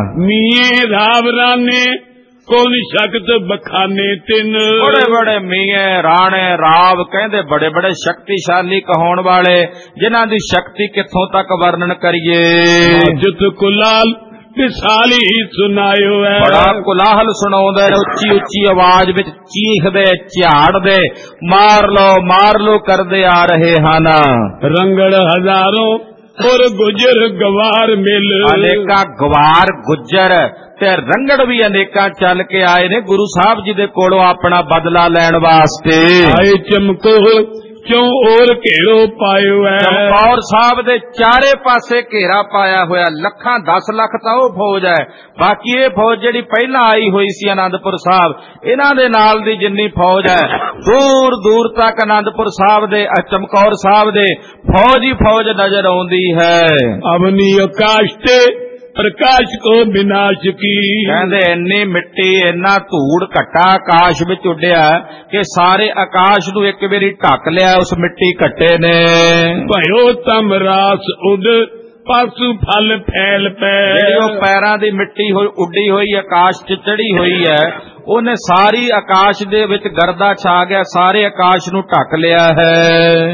Speaker 1: ਮੀਏ ਰਾਵਰਾਨੇ ਕੋਲ ਸ਼ਕਤ ਬਖਾਨੇ ਤਿੰਨ।
Speaker 2: ਬੜੇ ਬੜੇ ਮੀਏ ਰਾਣੇ ਰਾਵ ਕਹਿੰਦੇ ਬੜੇ ਬੜੇ ਸ਼ਕਤੀਸ਼ਾਲੀ ਕਹਾਉਣ ਵਾਲੇ, ਜਿਨ੍ਹਾਂ ਦੀ ਸ਼ਕਤੀ ਕਿੱਥੋਂ ਤੱਕ ਵਰਣਨ ਕਰੀਏ।
Speaker 1: ਜਿਤ ਕੁਲਾਲ ਵਿਸਾਲੀ ਸੁਣਾਇਓ ਹੈ।
Speaker 2: ਬੜਾ ਕੁਲਾਹਲ ਸੁਣਾਉਂਦੇ ਨੇ, ਉੱਚੀ ਉੱਚੀ ਆਵਾਜ਼ ਵਿੱਚ ਚੀਖਦੇ ਝਾੜਦੇ, ਮਾਰ ਲੋ ਮਾਰ ਲੋ ਕਰਦੇ ਆ ਰਹੇ ਹਨ।
Speaker 1: ਰੰਗੜ ਹਜ਼ਾਰੋਂ ਔਰ ਗੁਜਰ ਗਵਾਰ ਮਿਲ।
Speaker 2: ਅਨੇਕਾਂ ਗਵਾਰ ਗੁੱਜਰ ਤੇ ਰੰਗੜ ਵੀ ਅਨੇਕਾਂ ਚੱਲ ਕੇ ਆਏ ਨੇ ਗੁਰੂ ਸਾਹਿਬ ਜੀ ਦੇ ਕੋਲੋਂ ਆਪਣਾ ਬਦਲਾ ਲੈਣ ਵਾਸਤੇ।
Speaker 1: ਆਏ ਚਮਕੌਰ ਕਿਉਂ ਔਰ ਘੇਰੋ ਪਾਇਓ ਹੈ।
Speaker 2: ਚਮਕੌਰ ਸਾਹਿਬ ਦੇ ਚਾਰੇ ਪਾਸੇ ਘੇਰਾ ਪਾਇਆ ਹੋਇਆ, ਲੱਖਾਂ ਦਸ ਲੱਖ ਤਾਂ ਉਹ ਫੌਜ ਹੈ, ਬਾਕੀ ਇਹ ਫੌਜ ਜਿਹੜੀ ਪਹਿਲਾਂ ਆਈ ਹੋਈ ਸੀ ਆਨੰਦਪੁਰ ਸਾਹਿਬ, ਇਹਨਾਂ ਦੇ ਨਾਲ ਦੀ ਜਿੰਨੀ ਫੌਜ ਹੈ, ਦੂਰ ਦੂਰ ਤੱਕ ਆਨੰਦਪੁਰ ਸਾਹਿਬ ਦੇ, ਚਮਕੌਰ ਸਾਹਿਬ ਦੇ ਫੌਜ ਹੀ ਫੌਜ ਨਜ਼ਰ ਆਉਂਦੀ ਹੈ।
Speaker 1: ਅਵਨੀ ਆਕਾਸ਼ ਤੇ ਪ੍ਰਕਾਸ਼ ਕੋ ਵਿਨਾਸ਼ ਕੀ।
Speaker 2: ਕਹਿੰਦੇ ਇੰਨੀ ਮਿੱਟੀ, ਇੰਨਾ ਧੂੜ ਘੱਟਾ ਆਕਾਸ਼ ਵਿੱਚ ਉੱਡਿਆ ਕਿ ਸਾਰੇ ਆਕਾਸ਼ ਨੂੰ ਇੱਕ ਵਾਰੀ ਢੱਕ ਲਿਆ ਉਸ ਮਿੱਟੀ ਘੱਟੇ ਨੇ।
Speaker 1: ਭਇਓ ਤਮਰਾਸ ਉੱਡ ਪਾਸੂ ਫਲ ਫੈਲ ਪੈ।
Speaker 2: ਜਿਹੜੀ ਉਹ ਪੈਰਾਂ ਦੀ ਮਿੱਟੀ ਹੋਈ ਉੱਡੀ ਹੋਈ ਆਕਾਸ਼ 'ਚ ਚੜੀ ਹੋਈ ਹੈ, ਉਹਨੇ ਸਾਰੀ ਆਕਾਸ਼ ਦੇ ਵਿੱਚ ਗਰਦਾ ਛਾ ਗਿਆ, ਸਾਰੇ ਆਕਾਸ਼ ਨੂੰ ਢੱਕ ਲਿਆ ਹੈ।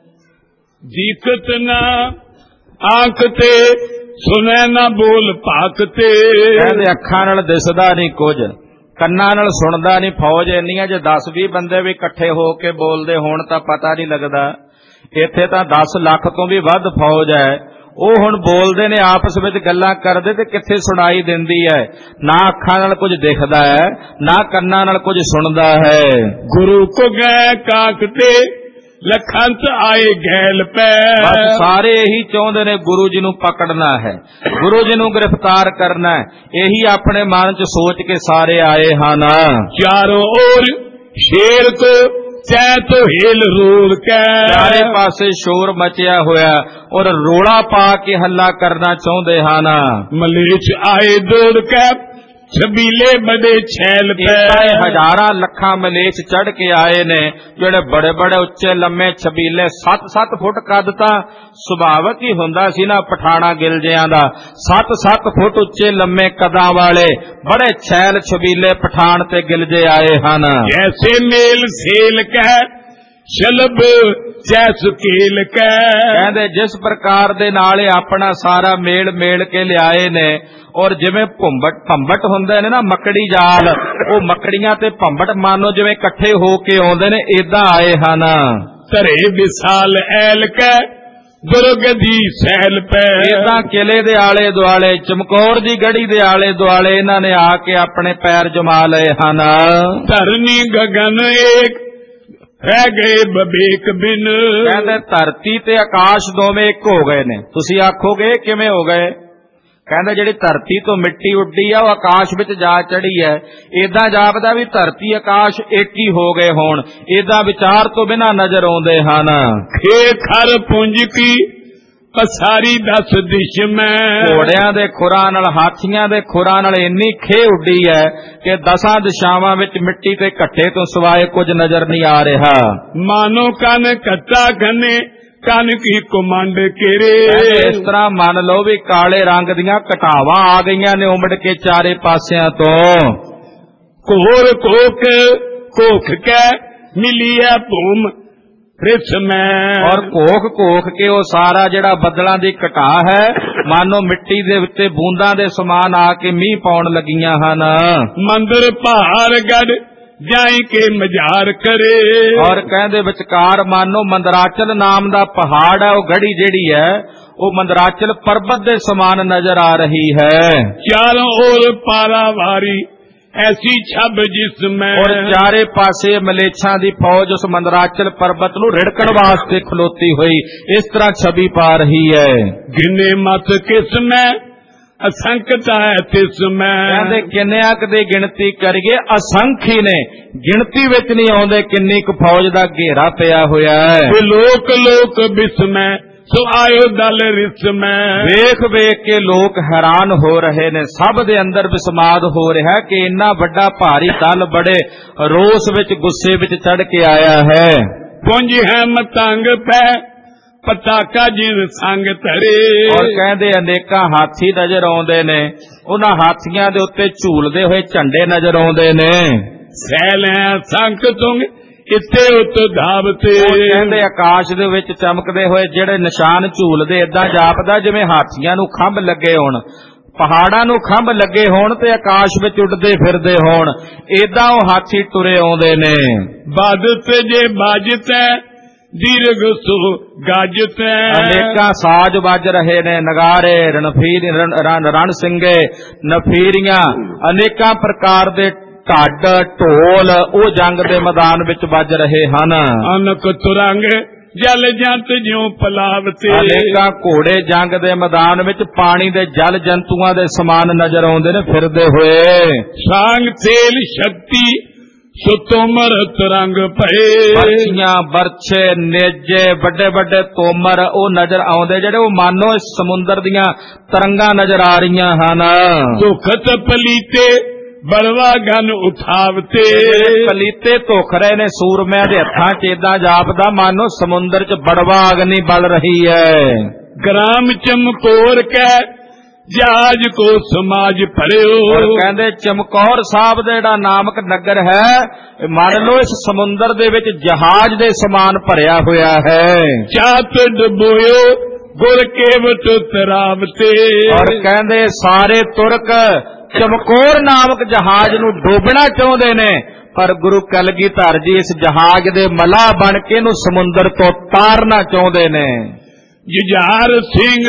Speaker 1: ਦੀਕਤ ਨਾ ਆਂਖ ਤੇ ਸੁਣੈ ਨਾ ਬੋਲ ਭਾਕ ਤੇ।
Speaker 2: ਕਹਿੰਦੇ ਅੱਖਾਂ ਨਾਲ ਦਿਸਦਾ ਨਹੀਂ ਕੁਝ, ਕੰਨਾਂ ਨਾਲ ਸੁਣਦਾ ਨਹੀਂ। ਫੌਜ ਇੰਨੀਆਂ ਜੇ ਦਸ ਵੀਹ ਬੰਦੇ ਵੀ ਇਕੱਠੇ ਹੋ ਕੇ ਬੋਲਦੇ ਹੋਣ ਤਾਂ ਪਤਾ ਨਹੀਂ ਲੱਗਦਾ। ਇੱਥੇ ਤਾਂ ਦਸ ਲੱਖ ਤੋਂ ਵੀ ਵੱਧ ਫੌਜ ਹੈ, ਉਹ ਹੁਣ ਬੋਲਦੇ ਨੇ ਆਪਸ ਵਿੱਚ ਗੱਲਾਂ ਕਰਦੇ ਤੇ ਕਿੱਥੇ ਸੁਣਾਈ ਦਿੰਦੀ ਹੈ। ਨਾ ਅੱਖਾਂ ਨਾਲ ਕੁਝ ਦਿਖਦਾ ਹੈ, ਨਾ ਕੰਨਾਂ ਨਾਲ ਕੁਝ ਸੁਣਦਾ ਹੈ।
Speaker 1: ਗੁਰੂ ਕੋ ਗਏ ਕਾਕ ਤੇ ਲਖੰਤ ਆਏ ਗੈਲ ਪੈ।
Speaker 2: ਬਸ ਸਾਰੇ ਇਹੀ ਚਾਹੁੰਦੇ ਨੇ ਗੁਰੂ ਜੀ ਨੂੰ ਪਕੜਨਾ ਹੈ, ਗੁਰੂ ਜੀ ਨੂੰ ਗ੍ਰਿਫਤਾਰ ਕਰਨਾ ਹੈ, ਇਹੀ ਆਪਣੇ ਮਨ 'ਚ ਸੋਚ ਕੇ ਸਾਰੇ ਆਏ ਹਨ।
Speaker 1: ਚਾਰੋਂ ओर ਸ਼ੇਰ ਕੋ ਚੈ ਤੋ ਹਿਲ ਰੋਲ ਕੇ।
Speaker 2: ਚਾਰੇ ਪਾਸੇ ਸ਼ੋਰ ਮਚਿਆ ਹੋਇਆ ਔਰ ਰੋਲਾ ਪਾ ਕੇ ਹੱਲਾ ਕਰਨਾ ਚਾਹੁੰਦੇ ਹਨ।
Speaker 1: ਮਲੇਛ ਆਏ ਦੌੜ ਕੇ ਛਬੀਲੇ ਬੜੇ ਛੈਲ ਪੈ।
Speaker 2: ਹਜ਼ਾਰਾਂ ਲੱਖਾਂ ਮਲੇਛ ਚੜ ਕੇ ਆਏ ਨੇ, ਜਿਹੜੇ ਬੜੇ ਬੜੇ ਉੱਚੇ ਲੰਮੇ ਛਬੀਲੇ, ਸੱਤ ਸੱਤ ਫੁੱਟ ਕੱਦ ਤਾਂ ਸੁਭਾਵਕ ਹੀ ਹੁੰਦਾ ਸੀ ਨਾ ਪਠਾਣਾ ਗਿਲਜਿਆਂ ਦਾ। ਸੱਤ ਸੱਤ ਫੁੱਟ ਉੱਚੇ ਲੰਮੇ ਕਦਾਂ ਵਾਲੇ ਬੜੇ ਛੈਲ ਛਬੀਲੇ ਪਠਾਨ ਤੇ ਗਿਲਜੇ ਆਏ ਹਨ।
Speaker 1: ਜੈਸੇ ਮੇਲ ਸੇਲ ਕਹਿ ਸ਼ਲਬ ਜੈਸ ਕੇਲ ਕਹਿ।
Speaker 2: ਕਹਿੰਦੇ ਜਿਸ ਪ੍ਰਕਾਰ ਦੇ ਨਾਲ ਇਹ ਆਪਣਾ ਸਾਰਾ ਮੇਲ ਮੇਲ ਕੇ ਲਿਆਏ ਨੇ, ਔਰ ਜਿਵੇਂ ਭੰਬਟ ਭੰਬਟ ਹੁੰਦੇ ਨੇ ਨਾ ਮੱਕੜੀ ਜਾਲ, ਉਹ ਮੱਕੜੀਆਂ ਤੇ ਭੰਬਟ ਮਾਨੋ ਜਿਵੇਂ ਇਕੱਠੇ ਹੋ ਕੇ ਆਉਂਦੇ ਨੇ, ਏਦਾਂ ਆਏ ਹਨ।
Speaker 1: ਧਰੇ ਵਿਸਾਲ ਐਲ ਕੈ ਦੁਰਗ ਦੀ ਸਹਿਲ ਪੈ।
Speaker 2: ਏਦਾਂ ਕਿਲੇ ਦੇ ਆਲੇ ਦੁਆਲੇ, ਚਮਕੌਰ ਦੀ ਗੜੀ ਦੇ ਆਲੇ ਦੁਆਲੇ ਇਹਨਾਂ ਨੇ ਆ ਕੇ ਆਪਣੇ ਪੈਰ ਜਮਾ ਲਏ ਹਨ।
Speaker 1: ਧਰਨੀ ਗਗਨ ਏਕ ਰਹਿ ਗਏ ਬਬੇਕ ਬਿਨ।
Speaker 2: ਕਹਿੰਦੇ ਧਰਤੀ ਤੇ ਆਕਾਸ਼ ਦੋਵੇਂ ਇੱਕ ਹੋ ਗਏ ਨੇ। ਤੁਸੀਂ ਆਖੋਗੇ ਕਿਵੇਂ ਹੋ ਗਏ? ਕਹਿੰਦੇ ਜਿਹੜੀ ਧਰਤੀ ਤੋਂ ਮਿੱਟੀ ਉੱਡੀ ਆ ਉਹ ਆਕਾਸ਼ ਵਿੱਚ ਜਾ ਚੜੀ ਹੈ। ਏਦਾਂ ਜਾਪਦਾ ਵੀ ਧਰਤੀ ਆਕਾਸ਼ ਇੱਕ ਹੀ ਹੋ ਗਏ ਹੋਣ। ਏਦਾਂ ਵਿਚਾਰ ਤੋਂ ਬਿਨਾਂ ਨਜ਼ਰ ਆਉਂਦੇ ਹਨ।
Speaker 1: ਖੇ ਖਰ ਪੁੰਜ ਕੀ ਪਸਾਰੀ ਦਸ ਦਿਸ਼ ਮੈਂ,
Speaker 2: ਘੋੜਿਆਂ ਦੇ ਖੁਰਾਂ ਨਾਲ ਹਾਥੀਆਂ ਦੇ ਖੁਰਾਂ ਨਾਲ ਇੰਨੀ ਖੇ ਉੱਡੀ ਹੈ ਕਿ ਦਸਾਂ ਦਿਸ਼ਾਵਾਂ ਵਿੱਚ ਮਿੱਟੀ ਤੇ ਘੱਟੇ ਤੋਂ ਸਿਵਾਏ ਕੁਝ ਨਜ਼ਰ ਨਹੀਂ ਆ ਰਿਹਾ।
Speaker 1: ਮਾਨੋ ਕੰਨ ਕੱਟਾ ਗੰਨੇ ਕੰਨ ਕੀ ਕੁਮੰਡ ਕੇਰੇ,
Speaker 2: ਇਸ ਤਰ੍ਹਾਂ ਮੰਨ ਲਓ ਵੀ ਕਾਲੇ ਰੰਗ ਦੀਆਂ ਘਟਾਵਾਂ ਆ ਗਈਆਂ ਨੇ ਉਮੜ ਕੇ ਚਾਰੇ ਪਾਸਿਆਂ ਤੋਂ।
Speaker 1: ਕੋਰ ਕੋਕ ਕੋਖ ਕੈ ਮਿਲੀ ਹੈ ਭੂਮ ਰਿਸ ਮੈਂ,
Speaker 2: ਔਰ ਕੋਖ ਕੋਖ ਕੇ ਉਹ ਸਾਰਾ ਜਿਹੜਾ ਬੱਦਲਾਂ ਦੀ ਘਟਾ ਹੈ ਮਾਨੋ ਮਿੱਟੀ ਦੇ ਉੱਤੇ ਬੂੰਦਾਂ ਦੇ ਸਮਾਨ ਆ ਕੇ ਮੀਂਹ ਪਾਉਣ ਲੱਗੀਆਂ ਹਨ।
Speaker 1: ਮੰਦਰ ਪਹਾੜ ਗੜ ਜਾਈ ਕੇ ਮਜ਼ਾਰ ਕਰੇ,
Speaker 2: ਔਰ ਕਹਿੰਦੇ ਵਿਚਕਾਰ ਮਾਨੋ ਮੰਦਰਾਚਲ ਨਾਮ ਦਾ ਪਹਾੜ ਹੈ, ਉਹ ਗੜੀ ਜਿਹੜੀ ਹੈ ਉਹ ਮੰਦਰਾਚਲ ਪਰਬਤ ਦੇ ਸਮਾਨ ਨਜ਼ਰ ਆ ਰਹੀ ਹੈ।
Speaker 1: ਚਾरों ओर ਪਾਰਾਵਾਰੀ ਐਸੀ ਛੱਬ ਜਿਸਮੈਂ,
Speaker 2: ਔਰ ਚਾਰੇ ਪਾਸੇ ਮਲੇਛਾਂ ਦੀ ਫੌਜ ਉਸ ਮੰਦਰਾਚਲ ਪਰਬਤ ਨੂੰ ਰਿੜਕਣ ਵਾਸਤੇ ਖਲੋਤੀ ਹੋਈ ਇਸ ਤਰ੍ਹਾਂ ਛਵੀ ਪਾ ਰਹੀ ਹੈ।
Speaker 1: ਗਿਨੇ ਮਤ ਕਿਸਮੈ ਅਸੰਖਤਾ ਹੈ ਤਿਸਮੈ,
Speaker 2: ਕਹਿੰਦੇ ਕਿੰਨਿਆਂ ਕੁ ਦੀ ਗਿਣਤੀ ਕਰੀਏ, ਅਸੰਖੀ ਨੇ, ਗਿਣਤੀ ਵਿੱਚ ਨਹੀਂ ਆਉਂਦੇ ਕਿੰਨੀ ਕੁ ਫੌਜ ਦਾ ਘੇਰਾ ਪਿਆ ਹੋਇਆ ਹੈ।
Speaker 1: ਲੋਕ ਲੋਕ ਬਿਸਮੈ ਸੋ ਆਇਓ ਦਲ ਰਿਸਮੈ,
Speaker 2: ਵੇਖ ਵੇਖ ਕੇ ਲੋਕ ਹੈਰਾਨ ਹੋ ਰਹੇ ਨੇ, ਸਭ ਦੇ ਅੰਦਰ ਵਿਸਮਾਦ ਹੋ ਰਿਹਾ ਕਿ ਇੰਨਾ ਵੱਡਾ ਭਾਰੀ ਦਲ ਬੜੇ ਰੋਸ ਵਿੱਚ ਗੁੱਸੇ ਵਿੱਚ ਚੜ ਕੇ ਆਇਆ ਹੈ।
Speaker 1: ਪੁੰਜ ਹੈ ਮਤੰਗ ਪੈ ਪਤਾਕਾ ਜਿਨ ਸੰਗ ਧਰੇ,
Speaker 2: ਔਰ ਕਹਿੰਦੇ ਅਨੇਕਾਂ ਹਾਥੀ ਨਜ਼ਰ ਆਉਂਦੇ ਨੇ, ਉਹਨਾਂ ਹਾਥੀਆਂ ਦੇ ਉੱਤੇ ਝੂਲਦੇ ਹੋਏ ਝੰਡੇ ਨਜ਼ਰ ਆਉਂਦੇ ਨੇ।
Speaker 1: ਸੈਲੇ ਸੰਕ ਤੁੰਗ ਕਿਤੇ ਉਤ ਧਾਵਤੇ,
Speaker 2: ਕਹਿੰਦੇ ਆਕਾਸ਼ ਦੇ ਵਿੱਚ ਚਮਕਦੇ ਹੋਏ ਜਿਹੜੇ ਨਿਸ਼ਾਨ ਝੂਲਦੇ ਏਦਾਂ ਜਾਪਦਾ ਜਿਵੇਂ ਹਾਥੀਆਂ ਨੂੰ ਖੰਭ ਲੱਗੇ ਹੋਣ, ਪਹਾੜਾਂ ਨੂੰ ਖੰਭ ਲੱਗੇ ਹੋਣ ਤੇ ਆਕਾਸ਼ ਵਿੱਚ ਉੱਡਦੇ ਫਿਰਦੇ ਹੋਣ, ਏਦਾਂ ਉਹ ਹਾਥੀ ਤੁਰੇ ਆਉਂਦੇ ਨੇ।
Speaker 1: ਬਾਦਤ ਜੇ ਬਾਜਤੈ ਦੀਰਘ ਸੁ ਗਾਜਤੈ,
Speaker 2: ਅਨੇਕਾਂ ਸਾਜ਼ ਵੱਜ ਰਹੇ ਨੇ, ਨਗਾਰੇ ਰਣਫੀਰ ਰਣ ਸਿੰਘੇ ਨਫੀਰੀਆਂ, ਅਨੇਕਾਂ ਪ੍ਰਕਾਰ ਦੇ ਢੱਡ ਢੋਲ ਉਹ ਜੰਗ ਦੇ ਮੈਦਾਨ ਵਿੱਚ ਵੱਜ ਰਹੇ ਹਨ।
Speaker 1: ਅਨਕ ਤੁਰੰਗ ਜਲ ਜੰਤ ਜਿਉ ਪਲਾਵਤੇ,
Speaker 2: ਅਨੇਕਾਂ ਘੋੜੇ ਜੰਗ ਦੇ ਮੈਦਾਨ ਵਿੱਚ ਪਾਣੀ ਦੇ ਜਲ ਜੰਤੂਆਂ ਦੇ ਸਮਾਨ ਨਜ਼ਰ ਆਉਂਦੇ ਨੇ ਫਿਰਦੇ ਹੋਏ।
Speaker 1: ਸਾਂਗ ਤੇਲ ਸ਼ਕਤੀ ਸੋ ਤੋਮਰ ਤਰੰਗ ਭਏ,
Speaker 2: ਬਰਛੀਆਂ ਬਰਛੇ ਨੇਜੇ ਵੱਡੇ ਵੱਡੇ ਤੋਮਰ ਉਹ ਨਜ਼ਰ ਆਉਂਦੇ ਜਿਹੜੇ ਉਹ ਮਾਨੋ ਇਸ ਸਮੁੰਦਰ ਦੀਆਂ ਤਰੰਗਾਂ ਨਜ਼ਰ ਆ ਰਹੀਆਂ ਹਨ।
Speaker 1: ਧੁਖਤ ਪਲੀਤੇ ਬਲਵਾ ਗਨ ਉਠਾਵਤੇ,
Speaker 2: ਪਲੀਤੇ ਧੁਖ ਰਹੇ ਨੇ ਸੂਰਮਿਆਂ ਦੇ ਹੱਥਾਂ ਚ, ਏਦਾਂ ਜਾਪਦਾ ਮਾਨੋ ਸਮੁੰਦਰ ਚ ਬੜਵਾ ਅਗਨੀ ਬਲ ਰਹੀ ਹੈ।
Speaker 1: ਗ੍ਰਾਮ ਚਮਕੌਰ ਕੈ ਜਹਾਜ ਕੋ ਸਮਾਜ ਭਰਿਓ,
Speaker 2: ਔਰ ਕਹਿੰਦੇ ਚਮਕੌਰ ਸਾਹਿਬ ਦਾ ਜਿਹੜਾ ਨਾਮਕ ਨਗਰ ਹੈ ਮੰਨ ਲਓ ਇਸ ਸਮੁੰਦਰ ਦੇ ਵਿੱਚ ਜਹਾਜ਼ ਦੇ ਸਮਾਨ ਭਰਿਆ ਹੋਇਆ ਹੈ।
Speaker 1: ਚਾਤ ਡਬੋਇਓ ਗੁਰ ਕੇਵਟ ਤਰਾਵਤੇ,
Speaker 2: ਔਰ ਕਹਿੰਦੇ ਸਾਰੇ ਤੁਰਕ ਚਮਕੌਰ ਨਾਮਕ ਜਹਾਜ਼ ਨੂੰ ਡੋਬਣਾ ਚਾਹੁੰਦੇ ਨੇ, ਪਰ ਗੁਰੂ ਕਲਗੀਧਰ ਜੀ ਇਸ ਜਹਾਜ਼ ਦੇ ਮਲਾਹ ਬਣ ਕੇ ਇਹਨੂੰ ਸਮੁੰਦਰ ਤੋਂ ਤਾਰਨਾ ਚਾਹੁੰਦੇ ਨੇ।
Speaker 1: ਜੁਝਾਰ ਸਿੰਘ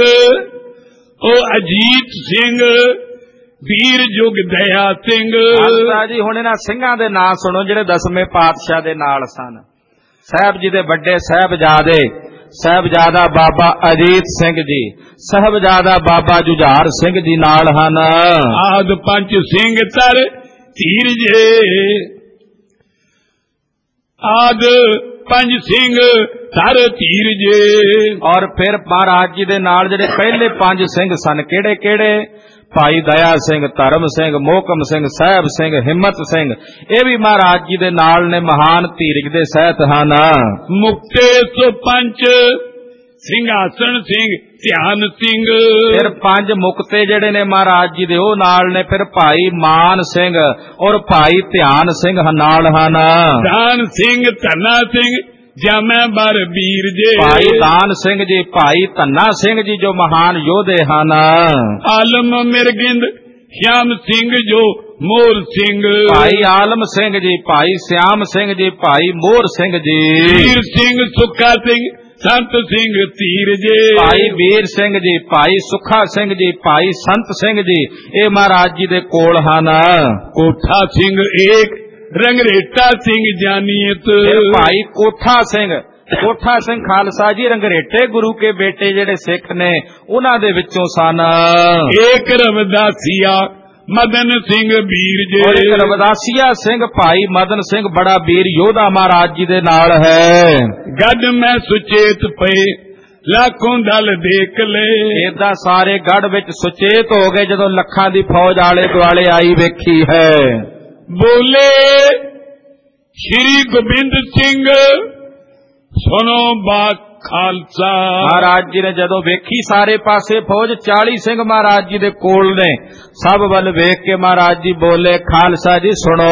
Speaker 1: ਉਹ ਅਜੀਤ ਸਿੰਘ ਵੀਰ ਜੁਗ ਦਇਆ ਸਿੰਘ,
Speaker 2: ਮਾਤਾ ਜੀ ਹੁਣ ਇਹਨਾਂ ਸਿੰਘਾਂ ਦੇ ਨਾਂ ਸੁਣੋ ਜਿਹੜੇ ਦਸਵੇਂ ਪਾਤਸ਼ਾਹ ਦੇ ਨਾਲ ਸਨ। ਸਾਹਿਬ ਜੀ ਦੇ ਵੱਡੇ ਸਾਹਿਬਜ਼ਾਦੇ ਸਾਹਿਬਜ਼ਾਦਾ ਬਾਬਾ ਅਜੀਤ ਸਿੰਘ ਜੀ, ਸਾਹਿਬਜ਼ਾਦਾ ਬਾਬਾ ਜੁਝਾਰ ਸਿੰਘ ਜੀ ਨਾਲ ਹਨ।
Speaker 1: ਆਦ ਪੰਜ ਸਿੰਘ ਤਰ ਧੀਰ ਜੇ, ਆਦ ਪੰਜ ਸਿੰਘ ਤਰ ਧੀਰ ਜੇ,
Speaker 2: ਔਰ ਫਿਰ ਮਹਾਰਾਜ ਜੀ ਦੇ ਨਾਲ ਜਿਹੜੇ ਪਹਿਲੇ ਪੰਜ ਸਿੰਘ ਸਨ ਕਿਹੜੇ ਕਿਹੜੇ? ਭਾਈ ਦਇਆ ਸਿੰਘ, ਧਰਮ ਸਿੰਘ, ਮੋਹਕਮ ਸਿੰਘ, ਸਾਹਿਬ ਸਿੰਘ, ਹਿੰਮਤ ਸਿੰਘ, ਇਹ ਵੀ ਮਹਾਰਾਜ ਜੀ ਦੇ ਨਾਲ ਨੇ, ਮਹਾਨ ਧੀਰਜ ਦੇ ਸਹਿਤ ਹਨ।
Speaker 1: ਮੁਕਤੇ ਸੋ ਪੰਚ ਸਿੰਘਾਸਣ ਸਿੰਘ ਧਿਆਨ ਸਿੰਘ,
Speaker 2: ਫਿਰ ਪੰਜ ਮੁਕਤੇ ਜਿਹੜੇ ਨੇ ਮਹਾਰਾਜ ਜੀ ਦੇ ਉਹ ਨਾਲ ਨੇ। ਫਿਰ ਭਾਈ ਮਾਨ ਸਿੰਘ ਔਰ ਭਾਈ ਧਿਆਨ ਸਿੰਘ ਨਾਲ ਹਨ।
Speaker 1: ਦਾਨ ਸਿੰਘ ਧੰਨਾ ਸਿੰਘ ਜਾਮੈ ਬਰ ਵੀਰ ਜੇ,
Speaker 2: ਭਾਈ ਦਾਨ ਸਿੰਘ ਜੀ, ਭਾਈ ਧੰਨਾ ਸਿੰਘ ਜੀ ਜੋ ਮਹਾਨ ਯੋਧੇ ਹਨ।
Speaker 1: ਆਲਮ ਮਿਰਗਿੰਦ ਸ਼ਿਆਮ ਸਿੰਘ ਜੋ ਮੋਰ ਸਿੰਘ,
Speaker 2: ਭਾਈ ਆਲਮ ਸਿੰਘ ਜੀ, ਭਾਈ ਸਿਆਮ ਸਿੰਘ ਜੀ, ਭਾਈ ਮੋਰ ਸਿੰਘ ਜੀ,
Speaker 1: ਵੀਰ ਸਿੰਘ ਸੁੱਖਾ ਸਿੰਘ ਸੰਤ ਸਿੰਘ ਧੀਰ ਜੇ,
Speaker 2: ਭਾਈ ਵੀਰ ਸਿੰਘ ਜੀ, ਭਾਈ ਸੁੱਖਾ ਸਿੰਘ ਜੀ, ਭਾਈ ਸੰਤ ਸਿੰਘ ਜੀ, ਇਹ ਮਹਾਰਾਜ ਜੀ ਦੇ ਕੋਲ ਹਨ।
Speaker 1: ਕੋਠਾ ਸਿੰਘ ਏਕ ਰੰਗਰੇਟਾ ਸਿੰਘ ਜਾਨੀਤ,
Speaker 2: ਭਾਈ ਕੋਠਾ ਸਿੰਘ ਕੋਠਾ ਸਿੰਘ ਖਾਲਸਾ ਜੀ ਰੰਗਰੇਟੇ ਗੁਰੂ ਕੇ ਬੇਟੇ ਜਿਹੜੇ ਸਿੱਖ ਨੇ ਉਹਨਾਂ ਦੇ ਵਿੱਚੋਂ ਸਨ।
Speaker 1: ਏਕ ਰਵਿਦਾਸੀਆ ਮਦਨ ਸਿੰਘ ਵੀਰ ਜੀ,
Speaker 2: ਔਰ ਇੱਕ ਰਵਿਦਾਸੀਆ ਸਿੰਘ ਭਾਈ ਮਦਨ ਸਿੰਘ ਬੜਾ ਵੀਰ ਯੋਧਾ ਮਹਾਰਾਜ ਜੀ ਦੇ ਨਾਲ ਹੈ।
Speaker 1: ਗੱਡ ਮੈਂ ਸੁਚੇਤ ਪਏ ਲੱਖੋਂ ਦਲ ਦੇਖ ਲੈ।
Speaker 2: ਏਦਾਂ ਸਾਰੇ ਗੜ ਵਿੱਚ ਸੁਚੇਤ ਹੋ ਗਏ ਜਦੋਂ ਲੱਖਾਂ ਦੀ ਫੌਜ ਆਲੇ ਦੁਆਲੇ ਆਈ ਵੇਖੀ ਹੈ।
Speaker 1: ਬੋਲੇ ਸ਼੍ਰੀ ਗੋਬਿੰਦ ਸਿੰਘ ਸੁਣੋ ਬਾਤ ਖਾਲਸਾ।
Speaker 2: ਮਹਾਰਾਜ ਜੀ ਨੇ ਜਦੋਂ ਵੇਖੀ ਸਾਰੇ ਪਾਸੇ ਫੌਜ ਚਾਲੀ ਸਿੰਘ ਮਹਾਰਾਜ ਜੀ ਦੇ ਕੋਲ ਨੇ, ਸਭ ਵੱਲ ਵੇਖ ਕੇ ਮਹਾਰਾਜ ਜੀ ਬੋਲੇ ਖਾਲਸਾ ਜੀ ਸੁਣੋ।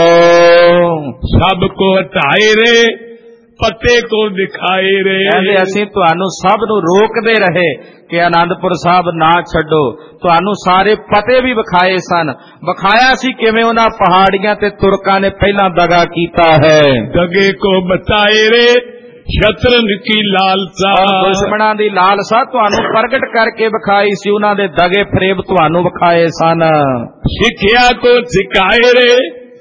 Speaker 1: ਸਭ ਕੋ ਹਟਾਏ ਰੇ ਪੱਤੇ ਕੋ ਦਿਖਾਏ ਰੇ।
Speaker 2: ਕਹਿੰਦੇ ਅਸੀਂ ਤੁਹਾਨੂੰ ਸਭ ਨੂੰ ਰੋਕਦੇ ਰਹੇ ਕਿ ਆਨੰਦਪੁਰ ਸਾਹਿਬ ਨਾ ਛੱਡੋ, ਤੁਹਾਨੂੰ ਸਾਰੇ ਪਤੇ ਵੀ ਵਿਖਾਏ ਸਨ। ਵਿਖਾਇਆ ਸੀ ਕਿਵੇਂ ਉਹਨਾਂ ਪਹਾੜੀਆਂ ਤੇ ਤੁਰਕਾਂ ਨੇ ਪਹਿਲਾਂ ਦਗਾ ਕੀਤਾ ਹੈ।
Speaker 1: ਦਗੇ ਕੋ ਬਤਾਏ ਰੇ ਸ਼ਤਰਨ ਕੀ ਲਾਲਸਾ।
Speaker 2: ਦੁਸ਼ਮਣਾਂ ਦੀ ਲਾਲਸਾ ਤੁਹਾਨੂੰ ਪ੍ਰਗਟ ਕਰਕੇ ਵਿਖਾਈ ਸੀ, ਉਹਨਾਂ ਦੇ ਦਗੇ ਫਰੇਬ ਤੁਹਾਨੂੰ ਵਿਖਾਏ ਸਨ।
Speaker 1: ਸਿੱਖਿਆ ਕੋ ਸਿਖਾਏ ਰੇ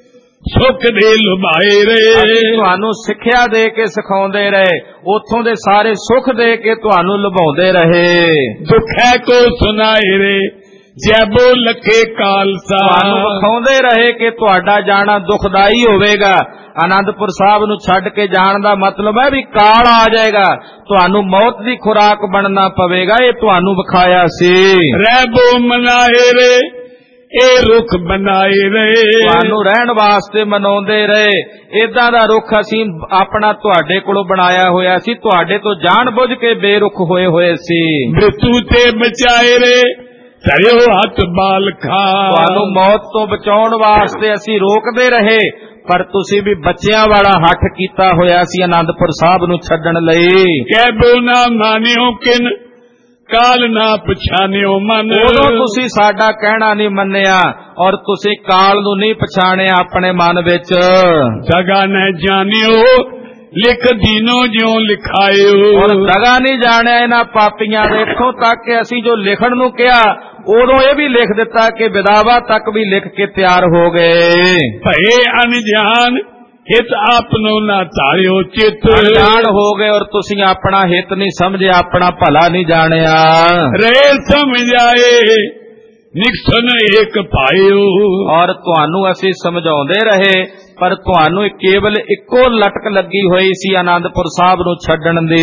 Speaker 1: ਸੁਖ ਦੇ ਲੁਭਾਏ ਰੇ।
Speaker 2: ਤੁਹਾਨੂੰ ਸਿੱਖਿਆ ਦੇ ਕੇ ਸਿਖਾਉਂਦੇ ਰਹੇ, ਉੱਥੋਂ ਦੇ ਸਾਰੇ ਸੁਖ ਦੇ ਕੇ ਤੁਹਾਨੂੰ ਲੁਭਾਉਂਦੇ ਰਹੇ।
Speaker 1: ਦੁੱਖੈ ਕੋ ਸੁਨਾਏ ਰੇ ਜੈਬੋ ਲਖੇ ਖਾਲਸਾ।
Speaker 2: ਤੁਹਾਨੂੰ ਵਿਖਾਉਂਦੇ ਰਹੇ ਕਿ ਤੁਹਾਡਾ ਜਾਣਾ ਦੁਖਦਾਈ ਹੋਵੇਗਾ। ਆਨੰਦਪੁਰ ਸਾਹਿਬ ਨੂੰ ਛੱਡ ਕੇ ਜਾਣ ਦਾ ਮਤਲਬ ਹੈ ਵੀ ਕਾਲ ਆ ਜਾਏਗਾ, ਤੁਹਾਨੂੰ ਮੌਤ ਦੀ ਖੁਰਾਕ ਬਣਨਾ ਪਵੇਗਾ। ਇਹ ਤੁਹਾਨੂੰ ਵਿਖਾਇਆ ਸੀ।
Speaker 1: ਰਹਿਬੋ ਮਨਾਏ ਰੇ ਇਹ ਰੁੱਖ ਬਣਾਏ ਰਹੇ।
Speaker 2: ਤੁਹਾਨੂੰ ਰਹਿਣ ਵਾਸਤੇ ਮਨਾਉਂਦੇ ਰਹੇ। ਏਦਾਂ ਦਾ ਰੁੱਖ ਅਸੀਂ ਆਪਣਾ ਤੁਹਾਡੇ ਕੋਲੋਂ ਬਣਾਇਆ ਹੋਇਆ ਸੀ, ਤੁਹਾਡੇ ਤੋਂ ਜਾਣ ਬੁੱਝ ਕੇ ਬੇਰੁੱਖ ਹੋਏ ਹੋਏ ਸੀ।
Speaker 1: ਮ੍ਰਿਤੂ ਤੇ ਬਚਾਏ ਰੇ ਧਰਿਓ ਹੱਥ ਬਾਲ ਖਾ।
Speaker 2: ਤੁਹਾਨੂੰ ਮੌਤ ਤੋਂ ਬਚਾਉਣ ਵਾਸਤੇ ਅਸੀਂ ਰੋਕਦੇ ਰਹੇ, ਪਰ ਤੁਸੀਂ ਵੀ ਬੱਚਿਆਂ ਵਾਲਾ ਹੱਠ ਕੀਤਾ ਹੋਇਆ ਸੀ ਆਨੰਦਪੁਰ ਸਾਹਿਬ ਨੂੰ ਛੱਡਣ ਲਈ।
Speaker 1: ਕਹਿ ਬੋ ਨਾ ਮਾਨਿਓ ਕਿਨ ਕਾਲ ਨਾ ਪਛਾਣਿਓ ਮਨ।
Speaker 2: ਉਦੋਂ ਤੁਸੀਂ ਸਾਡਾ ਕਹਿਣਾ ਨਹੀਂ ਮੰਨਿਆ ਔਰ ਤੁਸੀਂ ਕਾਲ ਨੂੰ ਨਹੀਂ ਪਛਾਣਿਆ ਆਪਣੇ ਮਨ ਵਿੱਚ।
Speaker 1: ਜਗਾ ਨ ਜਾਣਿਓ ਲਿਖ ਦੀਨੋ ਜਿਉ ਲਿਖਾਇਓ।
Speaker 2: ਔਰ ਦਗਾ ਨਹੀਂ ਜਾਣਿਆ ਇਹਨਾਂ ਪਾਪੀਆਂ ਦੇ, ਇੱਥੋਂ ਤੱਕ ਕਿ ਅਸੀਂ ਜੋ ਲਿਖਣ ਨੂੰ ਕਿਹਾ ਉਦੋਂ ਇਹ ਵੀ ਲਿਖ ਦਿੱਤਾ ਕਿ ਵਿਦਾਵਾ ਤੱਕ ਵੀ ਲਿਖ ਕੇ ਤਿਆਰ ਹੋ ਗਏ।
Speaker 1: ਭਏ ਅਨਜਾਨ ਹਿਤ ਆਪਨੋ ਨਾ ਧਾਰਿਓ ਚਿਤ।
Speaker 2: ਅਣਜਾਣ ਹੋ ਗਏ ਔਰ ਤੁਸੀਂ ਆਪਣਾ ਹਿਤ ਨਹੀਂ ਸਮਝਿਆ, ਆਪਣਾ ਭਲਾ ਨਹੀਂ ਜਾਣਿਆ।
Speaker 1: ਰੇ ਸਮਝਾਏ ਨਿਕਸਨ ਏਕ ਪਾਇਓ।
Speaker 2: ਔਰ ਤੁਹਾਨੂੰ ਅਸੀਂ ਸਮਝਾਉਂਦੇ ਰਹੇ ਪਰ ਤੁਹਾਨੂੰ ਕੇਵਲ ਇੱਕੋ ਲਟਕ ਲੱਗੀ ਹੋਈ ਸੀ ਆਨੰਦਪੁਰ ਸਾਹਿਬ ਨੂੰ ਛੱਡਣ ਦੀ।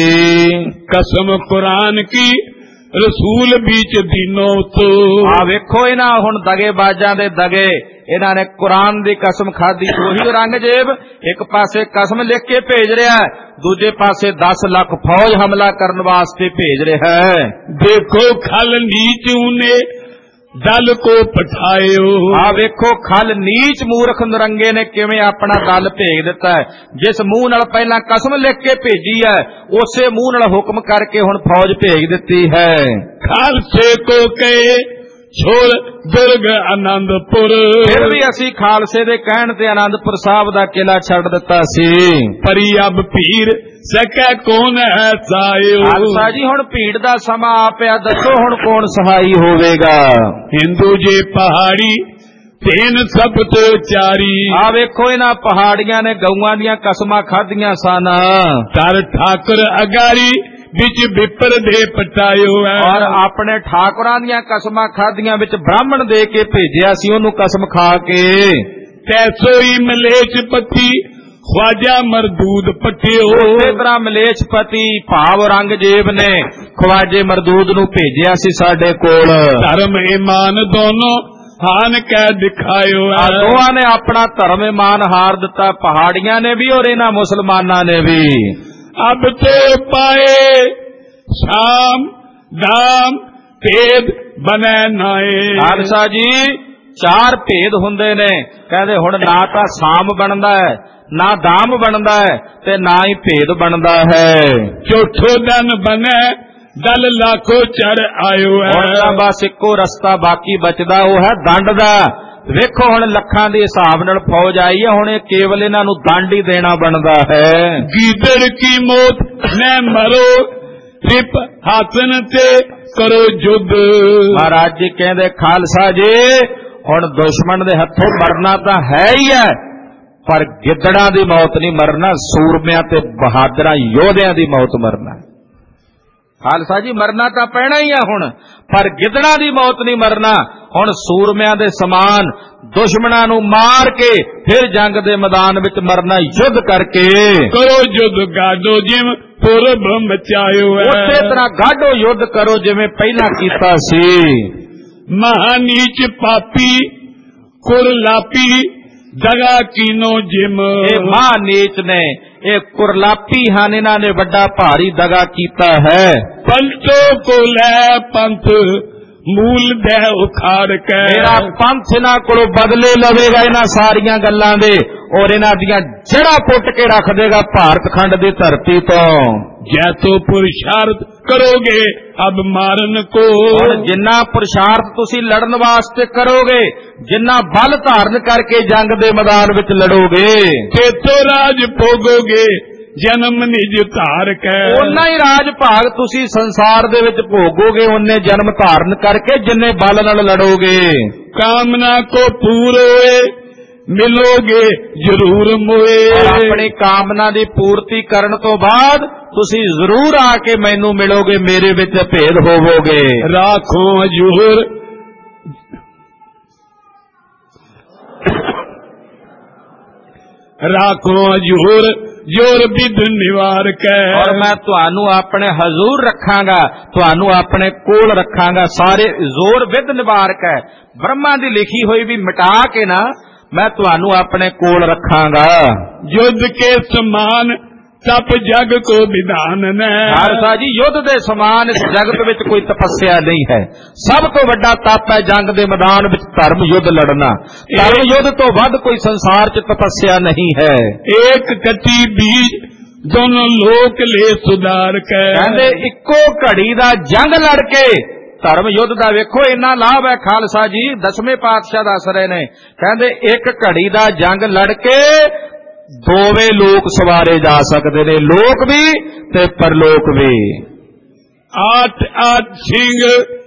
Speaker 1: ਕਸਮ ਕੁਰਾਨ ਕੀ ਰਸੂਲ ਵਿੱਚ ਦੀਨੋ ਤੋ।
Speaker 2: ਆ ਵੇਖੋ ਇਹਨਾਂ ਹੁਣ ਦਗੇਬਾਜ਼ਾਂ ਦੇ ਦਗੇ, ਇਹਨਾਂ ਨੇ ਕੁਰਾਨ ਦੀ ਕਸਮ ਖਾਦੀ। ਉਹੀ ਔਰੰਗਜ਼ੇਬ ਇੱਕ ਪਾਸੇ ਕਸਮ ਲਿਖ ਕੇ ਭੇਜ ਰਿਹਾ, ਦੂਜੇ ਪਾਸੇ ਦਸ ਲੱਖ ਫੌਜ ਹਮਲਾ ਕਰਨ ਵਾਸਤੇ ਭੇਜ ਰਿਹਾ ਹੈ।
Speaker 1: ਦੇਖੋ ਖਲ ਨੀਚ ਉਨੇ ਦਲ ਕੋ ਪਠਾਇਓ।
Speaker 2: ਆ ਵੇਖੋ ਖਲ ਨੀਚ ਮੂਰਖ ਨਰੰਗੇ ਨੇ ਕਿਵੇਂ ਆਪਣਾ ਦਲ ਭੇਜ ਦਿੱਤਾ ਹੈ। ਜਿਸ ਮੂੰਹ ਨਾਲ ਪਹਿਲਾਂ ਕਸਮ ਲਿਖ ਕੇ ਭੇਜੀ ਹੈ ਉਸੇ ਮੂੰਹ ਨਾਲ ਹੁਕਮ ਕਰਕੇ ਹੁਣ ਫੌਜ ਭੇਜ ਦਿੱਤੀ ਹੈ।
Speaker 1: ਖਾਲਸੇ ਕੋ ਕਹੇ ਛੋੜ ਦੁਰਗ ਆਨੰਦਪੁਰ।
Speaker 2: ਫਿਰ ਵੀ ਅਸੀਂ ਖਾਲਸੇ ਦੇ ਕਹਿਣ ਤੇ ਆਨੰਦਪੁਰ ਸਾਹਿਬ ਦਾ ਕਿਲਾ ਛੱਡ ਦਿੱਤਾ ਸੀ।
Speaker 1: ਪਰੀ ਅਬ ਭੀੜ ਸਕੈ ਕੌਣ ਹੈ ਸਾਇਓ।
Speaker 2: ਖਾਲਸਾ ਜੀ ਹੁਣ ਭੀੜ ਦਾ ਸਮਾਂ ਆ ਪਿਆ, ਦੱਸੋ ਹੁਣ ਕੌਣ ਸਹਾਈ ਹੋਵੇਗਾ।
Speaker 1: ਹਿੰਦੂ ਜੇ ਪਹਾੜੀ ਤੇਨ ਸਭ ਤੋਂ ਚਾਰੀ।
Speaker 2: ਆ ਵੇਖੋ ਇਹਨਾਂ ਪਹਾੜੀਆਂ ਨੇ ਗਊਆਂ ਦੀਆਂ ਕਸਮਾਂ ਖਾਧੀਆਂ ਸਨ।
Speaker 1: ਤਰ ਠਾਕੁਰ ਅਗਾਰੀ ਵਿੱਚ ਵਿਪਰ ਦੇ ਪਟਾਇਓ।
Speaker 2: ਔਰ ਆਪਣੇ ਠਾਕੁਰਾਂ ਦੀਆਂ ਕਸਮਾਂ ਖਾਧੀਆਂ ਵਿੱਚ ਬ੍ਰਾਹਮਣ ਦੇ ਕੇ ਭੇਜਿਆ ਸੀ ਉਹਨੂੰ ਕਸਮ ਖਾ ਕੇ।
Speaker 1: ਤੈਸੋਈ ਮਲੇਛ ਪਤੀ ਖਵਾਜਾ ਮਰਦੂਦ ਪਟਿਓ।
Speaker 2: ਇਸੇ ਤਰ੍ਹਾਂ ਮਲੇਛਪਤੀ ਭਾਵ ਔਰੰਗਜ਼ੇਬ ਨੇ ਖਵਾਜੇ ਮਰਦੂਦ ਨੂੰ ਭੇਜਿਆ ਸੀ ਸਾਡੇ ਕੋਲ।
Speaker 1: ਧਰਮ ਇਮਾਨ ਦੋਨੋਂ ਹਾਨ ਕਹਿ ਦਿਖਾਇਓ।
Speaker 2: ਦੋਹਾਂ ਨੇ ਆਪਣਾ ਧਰਮ ਇਮਾਨ ਹਾਰ ਦਿੱਤਾ, ਪਹਾੜੀਆਂ ਨੇ ਵੀ ਔਰ ਇਹਨਾਂ ਮੁਸਲਮਾਨਾਂ ਨੇ ਵੀ।
Speaker 1: ਅਬ ਤੇ ਪਾਏ ਸ਼ਾਮ ਦਾਮ ਭੇਦ ਬਨੈ ਨਾਏ।
Speaker 2: ਖਾਲਸਾ ਜੀ ਚਾਰ ਭੇਦ ਹੁੰਦੇ ਨੇ, ਕਹਿੰਦੇ ਹੁਣ ਨਾ ਤਾਂ ਸਾਮ ਬਣਦਾ ਹੈ, ਨਾ ਦਾਮ ਬਣਦਾ ਹੈ ਤੇ ਨਾ ਹੀ ਭੇਦ ਬਣਦਾ ਹੈ।
Speaker 1: ਚੌਥੋ ਦਿਨ ਬਨੈ ਦਲ ਲਾਖੋ ਚੜ ਆਇਓ ਹੈ।
Speaker 2: ਹੁਣ ਤਾਂ ਬਸ ਇੱਕੋ ਰਸਤਾ ਬਾਕੀ ਬਚਦਾ, ਉਹ ਹੈ ਦੰਡ ਦਾ। ਵੇਖੋ ਹੁਣ ਲੱਖਾਂ ਦੇ ਹਿਸਾਬ ਨਾਲ ਫੌਜ ਆਈ ਹੈ, ਹੁਣ ਇਹ ਕੇਵਲ ਇਹਨਾਂ ਨੂੰ ਦੰਡ ਹੀ ਦੇਣਾ ਬਣਦਾ ਹੈ।
Speaker 1: ਗੀਦੜ ਕੀ ਮੌਤ ਮੈਂ ਮਰੋ ਰਿਪ ਹਾਸਨ ਤੇ ਕਰੋ ਜੁਦ।
Speaker 2: ਮਹਾਰਾਜ ਜੀ ਕਹਿੰਦੇ ਖਾਲਸਾ ਜੀ ਹੁਣ ਦੁਸ਼ਮਣ ਦੇ ਹੱਥੋਂ ਮਰਨਾ ਤਾਂ ਹੈ ਹੀ ਹੈ, पर गिद्दड़ां दी मौत नहीं मरना, सूरमिਆਂ ते बहादुरां योधियां दी मौत मरना। खालसा जी मरना तां पैना ही आ हुण, पर गिद्दड़ां दी मौत नहीं मरना। हुण सूरमिਆਂ दे समान दुश्मनां नूं मार के फिर जंग दे मैदान विच मरना, युद्ध करके
Speaker 1: करो युद्ध गाडो जिम पूरब मचायो है।
Speaker 2: उसे तरह गाडो युद्ध करो जिवें पहला कीता सी।
Speaker 1: महानीच पापी कुरलापी दगा कीनो जिम।
Speaker 2: ये महानीच ने ये कुरलापी हैं, इन्हां ने बड़ा भारी दगा कीता है।
Speaker 1: पंथों को लै पंथ मूल दे उखाड़ के।
Speaker 2: मेरा पंथ इन्हां कोलों बदले लवेगा इन्हां सारियां गल्लां दे, और इन्हां दियां जड़ा पुट के रख देगा भारत खंड दी धरती तो।
Speaker 1: जैसो पुरुषार्थ करोगे अब मारन को।
Speaker 2: और जिन्ना पुरुषार्थ तुसी लड़न वास्ते करोगे, जिन्ना बल धारण करके जंग दे मैदान विच लड़ोगे,
Speaker 1: ते तो राज भोगोगे जन्म निज धार के।
Speaker 2: उन्ना ही राज भाग तुसी संसार दे विच भोगोगे, उन्ने जन्म धारण करके जिन्ने बल नाल लड़ोगे।
Speaker 1: कामना को पूरोए मिलोगे जरूर मोए।
Speaker 2: अपनी कामना दी पूर्ति करन तो बाद तुसी जरूर आके मैनू मिलोगे, मेरे विच भेद होवोगे।
Speaker 1: राखो हजूर राखो हजूर जोर विद निवार के।
Speaker 2: और मैं तुहानू अपने हजूर रखांगा, तुहानू अपने कोल रखांगा, सारे जोर विद निवार के। ब्रह्मा दी लिखी हुई भी मिटा के ना मैं तुहानू अपने कोल रखांगा।
Speaker 1: युद्ध के समान तप जग को विधान ने।
Speaker 2: खालसा जी युद्ध दे समान इस जगत विच कोई तपस्या नहीं है। सब तो वड्डा तप है जंग दे मैदान विच धर्म युद्ध लड़ना। धर्म युद्ध तो वध कोई संसार च तपस्या नहीं है।
Speaker 1: एक कटी बीज दोनों लोक ले सुधार के।
Speaker 2: कहंदे इक्को घड़ी दा जंग लड़के धर्म युद्ध दा वेखो इन्ना लाभ है। खालसा जी दसवें पातशाह दस रहे ने, कहंदे एक घड़ी दा जंग लड़के दोवे लोक सवारे जा सकते ने, लोक भी ते परलोक भी।
Speaker 1: आठ आठ सिंह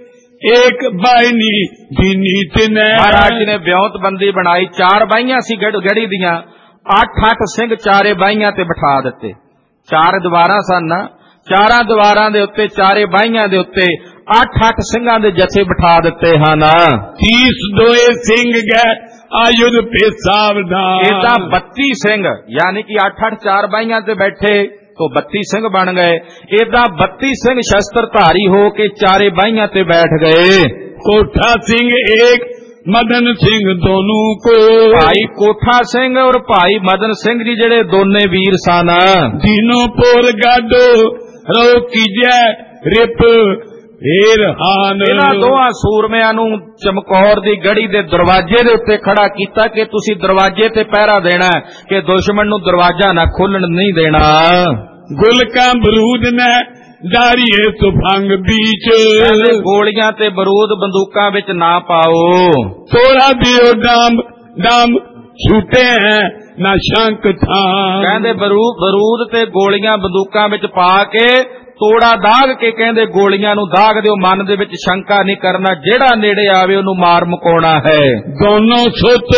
Speaker 1: एक बाईनी दी नीत ने।
Speaker 2: महाराज जी ने ब्योंत बंदी बनाई, चार बाइयां सी गड़ी दियां, अठ अठ सिंह चारे बाइयां ते बिठा दिते। चार दीवारां सन, चारां दीवारां दे उत्ते चारे बाइयां दे उत्ते अठ अठ सिंघां दे जथे बिठा दिते हन।
Speaker 1: तीस दोए सिंह गए आयुध पे सावधान।
Speaker 2: इदा बत्ती सिंह यानी कि अठ अठ चार बाइयां ते बैठे तो बत्ती सिंह बन गए। इदा बत्ती सिंह शस्त्रधारी हो के चारे बाइयां ते बैठ गए।
Speaker 1: कोठा सिंह एक मदन सिंह दोनों को।
Speaker 2: भाई कोठा सिंह और भाई मदन सिंह जी जेड़े दोने वीर सन।
Speaker 1: तीनों पोर गाडो रो कीजे रिप फेर हान।
Speaker 2: इन्हां दोहां सूरमिਆਂ ਨੂੰ चमकौर दी गढ़ी दे दरवाजे दे उत्ते खड़ा कीता कि तुसी दरवाजे ते पहरा देना कि दुश्मन नूं दरवाजा ना खोलण नहीं देना।
Speaker 1: गुलकां बरूद ने डारिए सुफंग बीच।
Speaker 2: गोलियां ते बरूद बंदूकां विच ना पाओ।
Speaker 1: तोड़ा दियो डाम डाम छूटे हैं ना शंक था।
Speaker 2: कहंदे बरूद बरूद ते गोलियां बंदूकां विच पा के तोड़ा दाग के कहंदे गोलियां नूं दाग दिओ, मन दे विच शंका नहीं करना, जेड़ा नेड़े आवे ओनू मार मुकाउणा है। दोनों सुत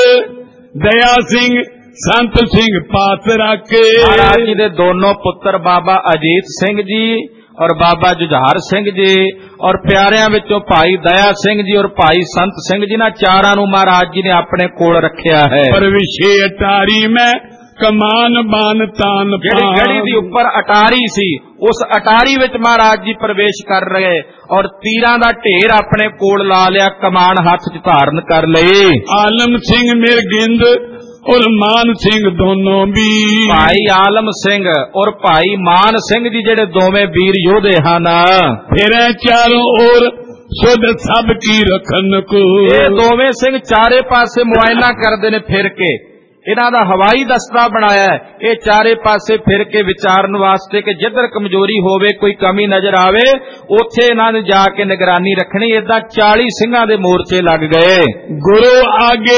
Speaker 2: दया सिंह संत सिंह पास रखे। महाराज जी दे दोनों पुत्र बाबा अजीत सिंह जी और बाबा जुझार सिंह जी और प्यारियां विचों भाई दया सिंह जी और भाई संत सिंह जी, ना चारां नूं महाराज जी ने अपने कोल रखिया है। पर
Speaker 1: विशे अटारी में कमान बान तान
Speaker 2: जेड़ी गड़ी दी उपर अटारी सी, उस अटारी विच महाराज जी प्रवेश कर रहे और तीरां दा ढेर अपने कोल ला लिया, कमान हाथ च धारण कर लई।
Speaker 1: आलम सिंह मिरगिंद और मान सिंह दोनों भी।
Speaker 2: भाई आलम सिंह और भाई मान सिंह जी जेड़े दोवें वीर योधे हन।
Speaker 1: फिर चारों ओर सुध सब की रखन को।
Speaker 2: ये दोवें सिंह चारे पासे मुआयना करदे ने फिर के। इन्हां दा हवाई दस्ता बनाया है, ये चारे पासे फिर के विचारन वास्ते कि जिधर कमजोरी होवे, कोई कमी नजर आवे, उत्थे इन्हां ने जाके निगरानी रखनी। इदा चाली सिंघां दे मोर्चे लग गए।
Speaker 1: गुरु आगे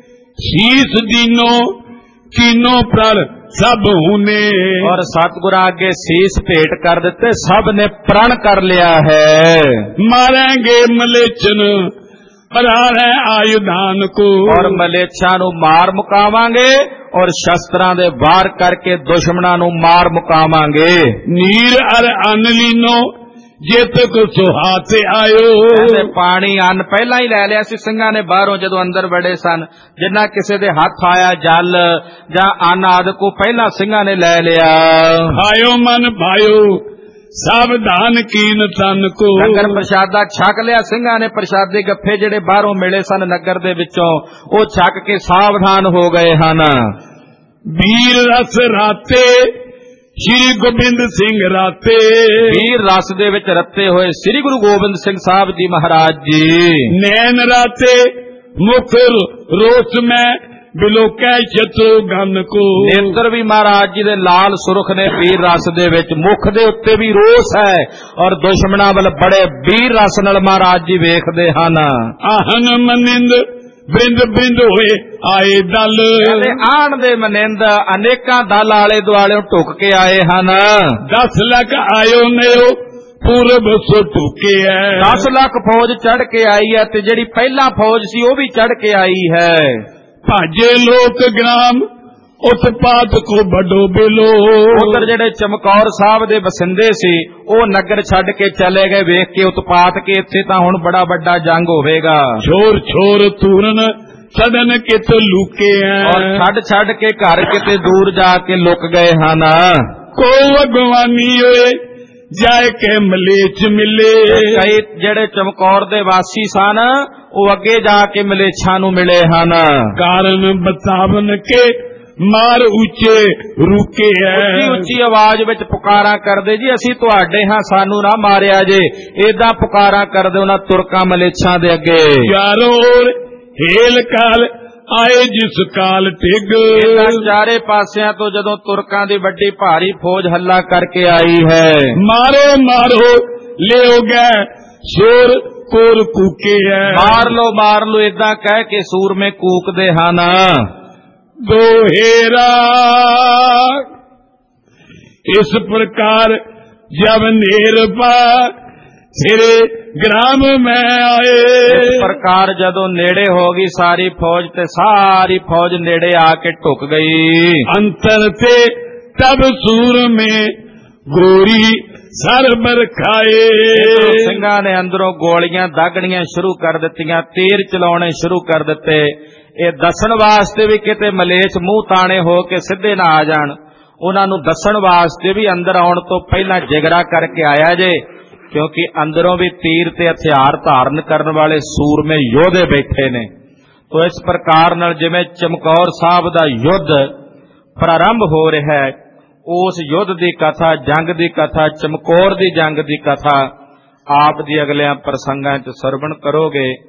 Speaker 1: शीस दीनो कीनो पर सब हुने।
Speaker 2: और सतगुरु आगे शीस भेंट कर देते, सब ने प्रण कर लिया है।
Speaker 1: मारेंगे मलेचन बना है आयुधान को।
Speaker 2: और मलेच्छां नूं मार मुकावांगे और शस्त्रां दे वार करके दुश्मनां नूं मार मुकावांगे।
Speaker 1: नीर अर अन्न लीनो जित को सुहाते आयो।
Speaker 2: कहते पानी अन्न पहला ही लै लिया सी ਸਿੰਘਾਂ ने बाहरों जदों अंदर बड़े सन। जिन्ना किसी दे हथ आया जल जां अन्न आदि को पहला ਸਿੰਘਾਂ ने लै लिया।
Speaker 1: खायो मन भायो सावधान कीन तन को।
Speaker 2: नगर प्रसादा छक लिया ਸਿੰਘਾਂ ने। प्रसादी गफ्फे ਜਿਹੜੇ बाहरों मिले सन नगर दे विचों ਉਹ छक के सावधान हो गए ਹਨ।
Speaker 1: वीर रस राते श्री गोबिंद सिंह राते।
Speaker 2: वीर रस दे विच रते होए श्री गुरु गोबिंद सिंह साहब जी महाराज जी।
Speaker 1: नैन राते मुख रोस में बिलोकै शत्रुघ्न को।
Speaker 2: नेत्र भी महाराज जी दे लाल सुरख ने वीर रस दे विच। मुख दे उत्ते भी रोस है और दुश्मनां वल बड़े वीर रस नाल महाराज जी वेखदे हन।
Speaker 1: आहन मनिंद बिंद बिंद होए आए दल।
Speaker 2: आण दे मनिंद अनेकां दल आले दुआले टुक के आए हन।
Speaker 1: दस लख आयो नयो पूरब सो टुके है।
Speaker 2: दस लाख फौज चढ़ के आई है ते जिहड़ी पहला फौज सी वो भी चढ़ के आई है।
Speaker 1: भाजे लोक ग्राम उत्पात को बड़ो बेलो।
Speaker 2: उधर जेड़े चमकौर साहब दे बसिंदे सी वो नगर छड़ के चले गए वेख के उत्पात के इत्थे तां हुण बड़ा बड़ा जंग होवेगा।
Speaker 1: छोर छोर तूरन सदन के तो लुके हैं
Speaker 2: और छड़ छड़ के घर किते दूर जाके लुक गए हन।
Speaker 1: को अगवानी होए जाए के मलेच मिले।
Speaker 2: कई जेड़े चमकौर दे वासी सन वो अगे जाके मलेच्छां नूं मिले हन।
Speaker 1: कारण बतावन के मार ऊंचे रुके है।
Speaker 2: उच्ची उच्ची आवाज विच पुकारा करदे जी असी तुहाडे हां सानू ना मारिया जे। एदां पुकारा करदे उन्हां तुरकां मलेच्छां दे अगे।
Speaker 1: चारों ओर हेल काल आए जिस काल टिग।
Speaker 2: चारे पासियां तो जदों तुरकां दी वड्डी भारी फौज हल्ला करके आई है।
Speaker 1: मारो मारो ले हो गए शोर कोर कूके है।
Speaker 2: मार लो मार लो इदां कह के सूर में कूकदे हन।
Speaker 1: दोहेरा इस प्रकार जब नेरपा तेरे ग्राम में आए।
Speaker 2: इस प्रकार जदों नेड़े होगी सारी फौज ते सारी फौज नेड़े आके टुक गई।
Speaker 1: अंतर थे तब सूर में गोरी सर बर खाए।
Speaker 2: ਸਿੰਘਾਂ ने अंदरों गोलियां दागणियां शुरू कर दित्तियां तीर चलाउणे शुरू कर दिते। ਇਹ ਦੱਸਣ ਵਾਸਤੇ ਵੀ ਕਿਤੇ ਮਲੇਛ ਮੂੰਹ ਤਾਣੇ ਹੋ ਕੇ ਸਿੱਧੇ ਨਾ ਆ ਜਾਣ ਉਹਨਾਂ ਨੂੰ ਦੱਸਣ ਵਾਸਤੇ ਵੀ ਅੰਦਰ ਆਉਣ ਤੋਂ ਪਹਿਲਾਂ ਜਿਗਰਾ ਕਰਕੇ ਆਇਆ ਜੇ। ਕਿਉਂਕਿ ਅੰਦਰੋਂ ਵੀ ਤੀਰ ਤੇ ਹਥਿਆਰ ਧਾਰਨ ਕਰਨ ਵਾਲੇ ਸੂਰਮੇ ਯੋਧੇ ਬੈਠੇ ਨੇ। ਤੋ ਇਸ ਪ੍ਰਕਾਰ ਨਾਲ ਜਿਵੇਂ ਚਮਕੌਰ ਸਾਹਿਬ ਦਾ ਯੁੱਧ ਪ੍ਰਾਰੰਭ ਹੋ ਰਿਹਾ ਹੈ ਉਸ ਯੁੱਧ ਦੀ ਕਥਾ ਜੰਗ ਦੀ ਕਥਾ ਚਮਕੌਰ ਦੀ ਜੰਗ ਦੀ ਕਥਾ ਆਪ ਦੀ ਅਗਲਿਆਂ ਪ੍ਰਸੰਗਾਂ 'ਚ ਸਰਵਣ ਕਰੋਗੇ।